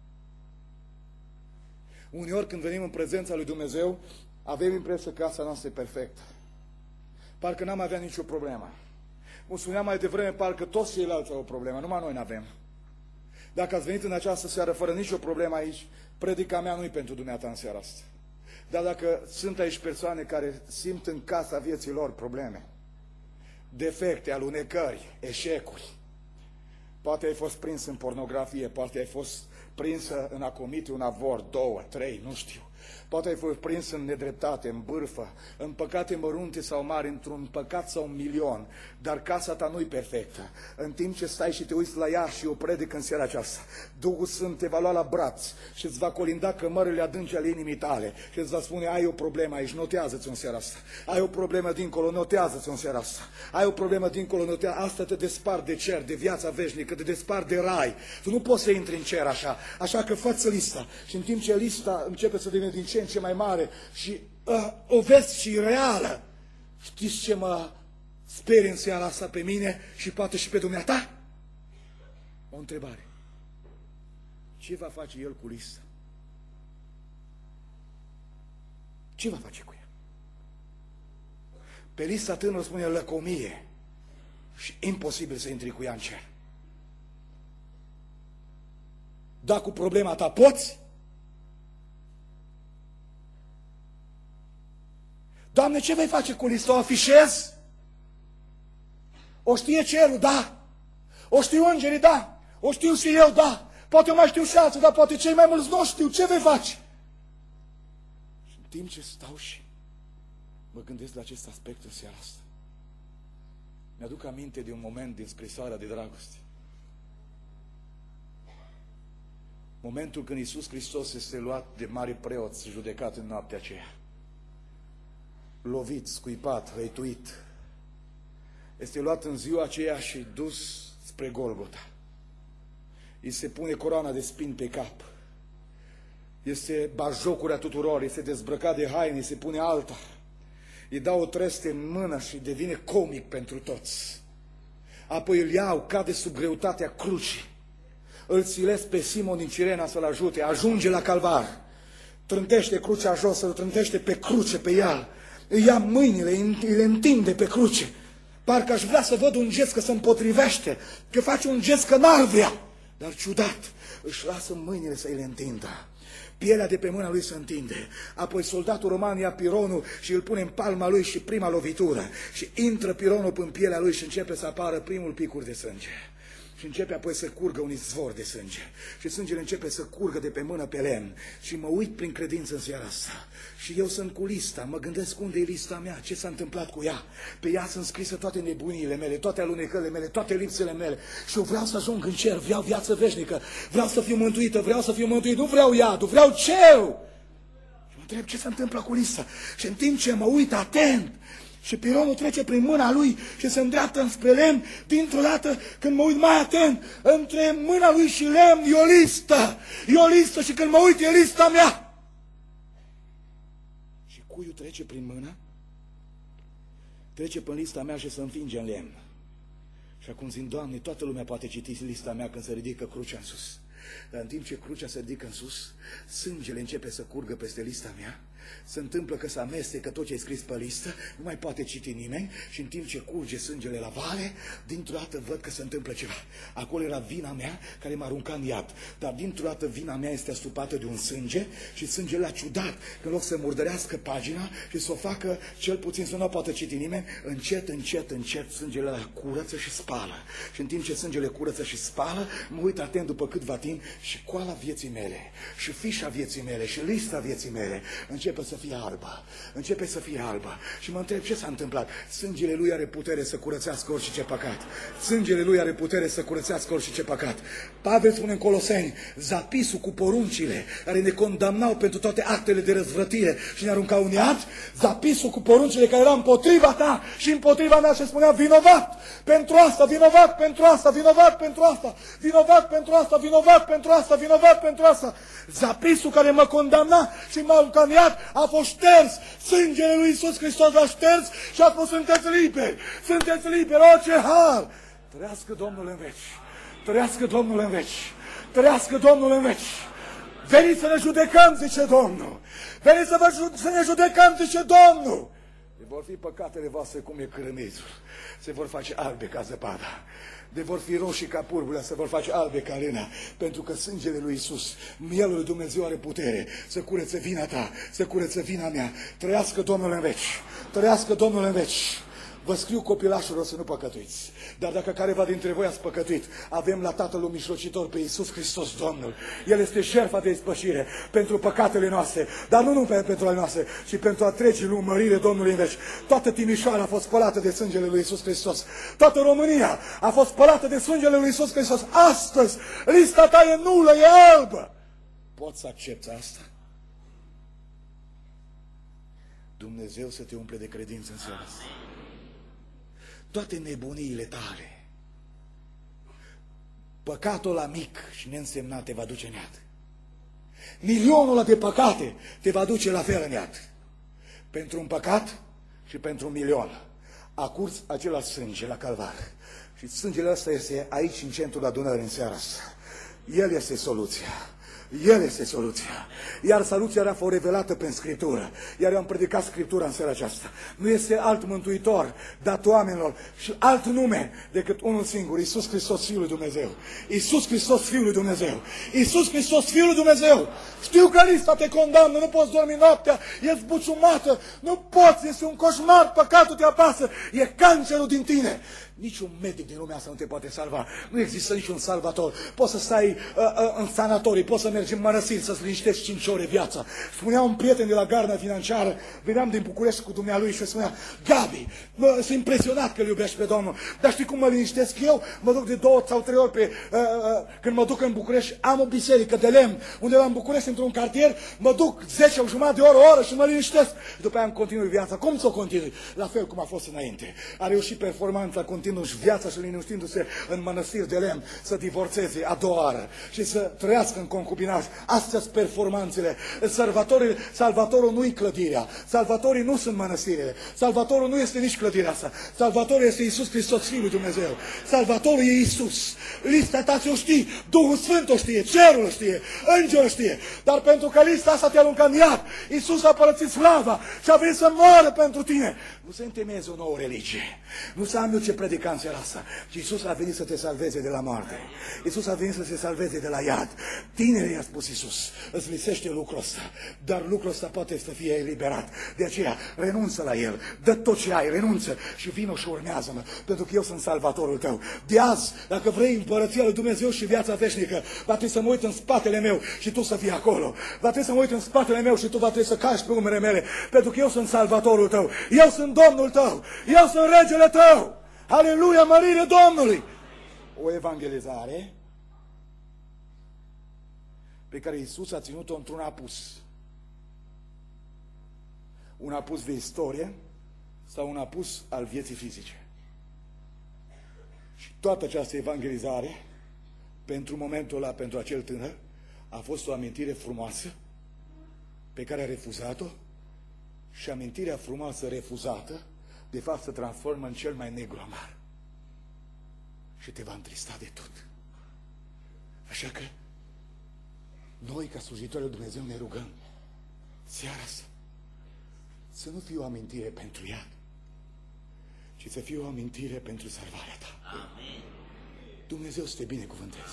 Uneori când venim în prezența lui Dumnezeu, avem impresia că casa noastră e perfectă. Parcă n-am avea nicio problemă. Cum spuneam mai devreme, parcă toți ceilalți au o problemă, numai noi n-avem. Dacă ați venit în această seară fără nicio problemă aici, predica mea nu-i pentru dumneata în seara asta. Dar dacă sunt aici persoane care simt în casa vieții lor probleme, defecte, alunecări, eșecuri, poate ai fost prins în pornografie, poate ai fost prinsă în a comite un avort, 2, 3, nu știu. Poate ai fost prins în nedreptate, în bârfă, în păcate mărunte sau mari, într-un păcat sau un milion, dar casa ta nu-i perfectă. În timp ce stai și te uiți la ea și o predic în seara aceasta, Duhul Sfânt te va lua la braț și îți va colinda cămările adânci ale inimii tale și îți va spune, ai o problemă aici, notează-ți în seara asta. Ai o problemă dincolo, notează-ți în seara asta. Ai o problemă dincolo, notează. Asta te despart de cer, de viața veșnică, te despart de rai. Tu nu poți să intri în cer așa. Așa că fă-ți lista. Și în timp ce lista începe să devină din ce în ce mai mare și o vezi și reală, știți ce mă sperie în seara asta pe mine și poate și pe dumneata? O întrebare. Ce va face el cu lista? Ce va face cu ea? Pe lista tânără spune lăcomie și imposibil să intri cu ea în cer. Da, cu problema ta poți? Doamne, ce vei face cu lista? O afișez? O știe cerul? Da. O știu îngerii? Da. O știu și eu? Da. Poate mai știu și alții, dar poate cei mai mulți nu știu. Ce vei face? Și în timp ce stau și mă gândesc la acest aspect în seara asta, mi-aduc aminte de un moment din scrisoarea de dragoste. Momentul când Iisus Hristos este luat de mari preoți, judecat în noaptea aceea. Lovit, scuipat, hăituit. Este luat în ziua aceea și dus spre Golgota. Îi se pune coroana de spini pe cap. Este bajocurea tuturor, este dezbrăcat de haine, îi se pune alta. Îi dau o treste în mână și devine comic pentru toți. Apoi îl iau, cade sub greutatea crucii. Îl țilesc pe Simon din Cirena să-l ajute, ajunge la Calvar. Trântește crucea jos, îl trântește pe cruce pe ea. Îi ia mâinile, îi le întinde pe cruce. Parcă aș vrea să văd un gest că se împotrivește, că face un gest că n-ar vrea. Dar ciudat, își lasă mâinile să îi le întindă. Pielea de pe mâna lui se întinde. Apoi soldatul roman ia pironul și îl pune în palma lui și prima lovitură. Și intră pironul în pielea lui și începe să apară primul picur de sânge. Și începe apoi să curgă un izvor de sânge. Și sângele începe să curgă de pe mână pe lemn. Și mă uit prin credință în seara asta. Și eu sunt cu lista, mă gândesc unde e lista mea, ce s-a întâmplat cu ea. Pe ea sunt scrise toate nebuniile mele, toate alunecările mele, toate lipsele mele. Și eu vreau să ajung în cer, vreau viață veșnică, vreau să fiu mântuită, vreau să fiu mântuit, nu vreau iadul, vreau cerul. Și mă întreb ce se întâmplă cu lista. Și în timp ce mă uit atent, și pironul trece prin mâna lui și se îndreaptă înspre lemn, dintr-o dată, când mă uit mai atent, între mâna lui și lemn e o listă. E o listă și când mă uit, e lista mea. Și cuiul trece prin mână, trece prin lista mea și se înfinge în lemn. Și acum zic, Doamne, toată lumea poate citi lista mea când se ridică crucea în sus. Dar în timp ce crucea se ridică în sus, sângele începe să curgă peste lista mea Se întâmplă că se amestecă tot ce ai scris pe listă, nu mai poate citi nimeni și în timp ce curge sângele la vale, dintr-o dată văd că se întâmplă ceva. Acolo era vina mea care m-a aruncat în iad, dar dintr-o dată vina mea este astupată de un sânge și sângele a ciudat, că în loc să murdărească pagina și să o facă cel puțin să nu o poată citi nimeni, încet, încet, încet sângele la curăță și spală. Și în timp ce sângele curăță și spală, mă uit atent după câtva timp și coala vieții mele, și fișa vieții mele, și lista vieții mele începe să fie albă. Începe să fie albă. Și mă întreb ce s-a întâmplat. Sângele lui are putere să curățească orice păcat. Sângele lui are putere să curățească orice păcat. Pavel spune în Coloseni, zapisul cu poruncile care ne condamnau pentru toate actele de răzvrătire și ne aruncau în iad, zapisul cu poruncile care era împotriva ta și împotriva mea și spunea vinovat pentru asta, vinovat pentru asta, vinovat pentru asta, vinovat pentru asta, vinovat pentru asta, vinovat pentru asta. Zapisul care mă condamna și m-a aruncat în iad a fost șters. Sângele lui Iisus Hristos l-a șters și a spus sunteți liberi. Sunteți liberi, o ce har! Trăiască Domnul în veci. Trăiască Domnul în veci. Trăiască Domnul în veci. Veniți să ne judecăm, zice Domnul. Veniți să ne judecăm, zice Domnul. Vor fi păcatele voastre cum e cârmizul. Se vor face albe ca zăpada. De vor fi roșii ca purpurea, se vor face albe ca lena. Pentru că sângele lui Iisus, mielul lui Dumnezeu are putere să curețe vina ta, să curețe vina mea. Trăiască Domnul în veci. Trăiască Domnul în veci. Vă scriu copilașilor să nu păcătuiți. Dar dacă careva dintre voi ați păcătuit, avem la Tatăl Mijlocitor pe Iisus Hristos Domnul. El este jertfa de ispășire pentru păcatele noastre, dar nu pentru ale noastre, ci pentru a trece în mărire Domnului în veci. Toată Timișoara a fost spălată de sângele lui Iisus Hristos. Toată România a fost spălată de sângele lui Iisus Hristos. Astăzi, lista ta e nulă, e albă. Poți să accepti asta? Dumnezeu să te umple de credință în seara asta. Toate nebuniile tale, păcatul ăla mic și neînsemnat te va duce în iad. Milionul ăla de păcate te va duce la fel în iad. Pentru un păcat și pentru 1.000.000 a curs același sânge la calvar. Și sângele ăsta este aici în centrul adunării în seara asta. El este soluția. El este soluția. Iar soluția a fost revelată prin Scriptură. Iar eu am predicat Scriptura în seara aceasta. Nu este alt mântuitor dat oamenilor și alt nume decât unul singur, Iisus Hristos, Fiul lui Dumnezeu. Iisus Hristos, Fiul lui Dumnezeu. Iisus Hristos, Fiul lui Dumnezeu. Știu că lista te condamnă, nu poți dormi noaptea, e zbuciumată, nu poți, este un coșmar, păcatul te apasă, e cancerul din tine. Niciun medic din lumea asta nu te poate salva. Nu există niciun salvator. Poți să stai în sanatorii, poți să mergi în mănăstiri, să-ți liniștești 5 ore viața. Spunea un prieten de la Garda Financiară, veneam din București cu dumnealui și spunea, Gabi, sunt impresionat că îl iubești pe Domnul, dar știi cum mă liniștesc eu? Mă duc de 2 sau 3 ori când mă duc în București, am o biserică de lemn, undeva în București, într-un cartier, mă duc 10 o jumătate de oră, o oră și mă liniștesc. După aia îmi continui viața. Cum să o continui? La fel cum a fost înainte. A reușit performanța continuă și viața și liniștindu-se în mănăstiri de lemn, să divorțeze a 2-a oară și să trăiască în concubinaj. Astea sunt performanțele. Salvatorul nu-i clădirea. Salvatorii nu sunt mănăstirile. Salvatorul nu este nici clădirea asta. Salvatorul este Iisus Hristos, Fiul lui Dumnezeu. Salvatorul e Iisus. Lista ta ți-o știi, Duhul Sfânt o știe, Cerul o știe, Îngerul știe. Dar pentru că lista asta te aruncă în iad, Iisus a părăsit slava și a venit să moară pentru tine. Nu se întemeieze o nouă religie. Nu să am eu ce predica în seara asta. Și Iisus a venit să te salveze de la moarte. Iisus a venit să te salveze de la iad. Tinere, i-a spus Iisus, îți lisește lucrul ăsta. Dar lucrul ăsta poate să fie eliberat. De aceea, renunță la el. Dă tot ce ai, renunță și vină și urmează-mă. Pentru că eu sunt salvatorul tău. De azi, dacă vrei împărăția lui Dumnezeu și viața veșnică, va trebui să mă uit în spatele meu și tu să fii acolo. Va trebui să mă uit în spatele meu și tu va trebui să cași pe umele mele. Pentru că eu sunt salvatorul tău. Eu sunt Domnul tău. Eu sunt regele tău. Aleluia, mărire Domnului! O evangelizare pe care Iisus a ținut-o într-un apus. Un apus de istorie sau un apus al vieții fizice. Și toată această evangelizare, pentru momentul ăla, pentru acel tânăr, a fost o amintire frumoasă pe care a refuzat-o și amintirea frumoasă refuzată de fapt se transformă în cel mai negru amar. Și te va întrista de tot. Așa că noi, ca slujitori lui Dumnezeu, ne rugăm seara asta să nu fie o amintire pentru ea, ci să fie o amintire pentru salvarea ta. Amin. Dumnezeu să te binecuvântez.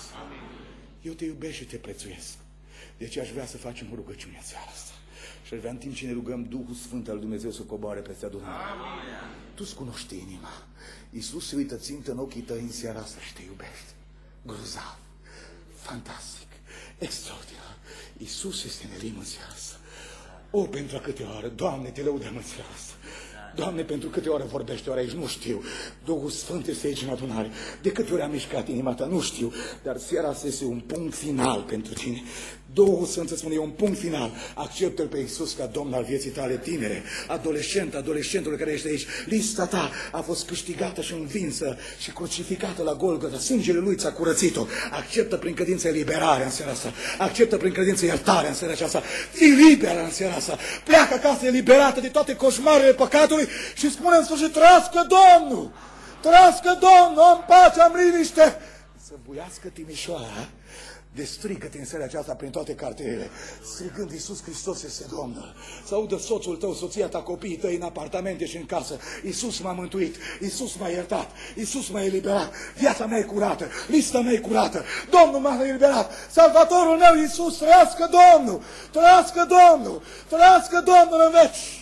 Eu te iubesc și te prețuiesc. Deci aș vrea să facem o rugăciune în seara asta. Și aș vrea în timp ce ne rugăm Duhul Sfânt al Dumnezeu să coboare peste adunare. Tu-ți cunoști inima. Iisus se uită țintă în ochii tăi în seara asta și te iubește. Grozav. Fantastic. Extraordinar. Iisus este în elim în seara asta. O, pentru a câte oară, Doamne, te lăudăm în seara asta. Doamne, pentru câte ore vorbește ori aici, nu știu. Duhul Sfânt este aici în adunare. De câte ori a mișcat inima ta, nu știu. Dar seara asta este un punct final pentru tine. Duhul Sfânt îți spune, e un punct final. Acceptă-L pe Iisus ca Domn al vieții tale tinere. Adolescentul care ești aici. Lista ta a fost câștigată și învinsă și crucificată la Golgota. Sângele Lui ți-a curățit-o. Acceptă prin credință eliberarea în seara asta. Acceptă prin credință iertarea în seara aceasta. Fii liberă în seara asta. Pleacă acasă eliberată de toate coșmarele păcatului și spune în sfârșit, trăiască Domnul! Trăiască Domnul! Am pace, am liniște! Să buiască Timișoara de strigă-te în seara aceasta prin toate cartierele, strigând Iisus Hristos este Domnul. Să audă soțul tău, soția ta, copiii tăi în apartamente și în casă. Iisus m-a mântuit, Iisus m-a iertat, Iisus m-a eliberat, viața mea e curată, lista mea e curată, Domnul m-a eliberat, Salvatorul meu Iisus, trăiască Domnul, trăiască Domnul, trăiască Domnul în veci.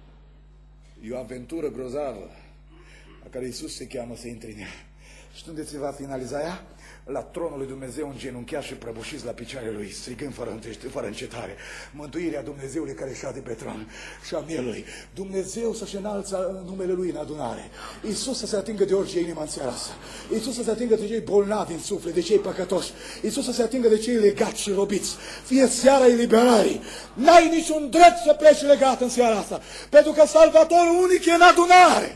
E o aventură grozavă la care Iisus se cheamă să intri în ea. Și unde se va finaliza ea? La tronul lui Dumnezeu îngenunchiați și prăbușiți la picioarele Lui, strigând fără încetare. Mântuirea Dumnezeului care șade pe tron și a mielului. Dumnezeu să-și înalță numele Lui în adunare. Iisus să se atingă de orice inimă în seara asta. Iisus să se atingă de cei bolnavi în suflet, de cei păcătoși. Iisus să se atingă de cei legați și robiți. Fie seara eliberării. N-ai niciun drept să pleci legat în seara asta. Pentru că Salvatorul unic e în adunare.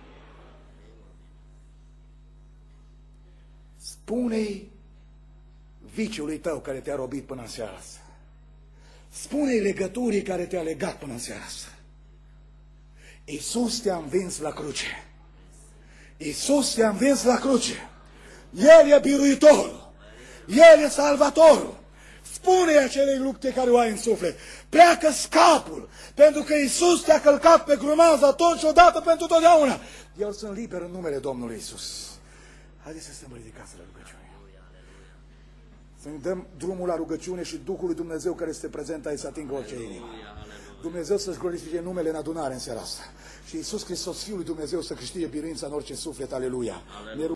Spune-i viciului tău care te-a robit până în seara asta. Spune-i legăturii care te-a legat până în seara asta. Iisus te-a învins la cruce. Iisus te-a învins la cruce. El e biruitorul. El e salvatorul. Spune-i acelei lupte care o ai în suflet. Pleacă scapul. Pentru că Iisus te-a călcat pe grumază atunci odată pentru totdeauna. Eu sunt liber în numele Domnului Iisus. Haideți să stăm ridicați la rugăciune. Să ne dăm drumul la rugăciune și Duhul lui Dumnezeu care este prezent aici să atingă orice inimă. Dumnezeu să-și glorifice numele în adunare în seara asta. Și Iisus Hristos, Fiul lui Dumnezeu, să câștige biruința în orice suflet. Aleluia.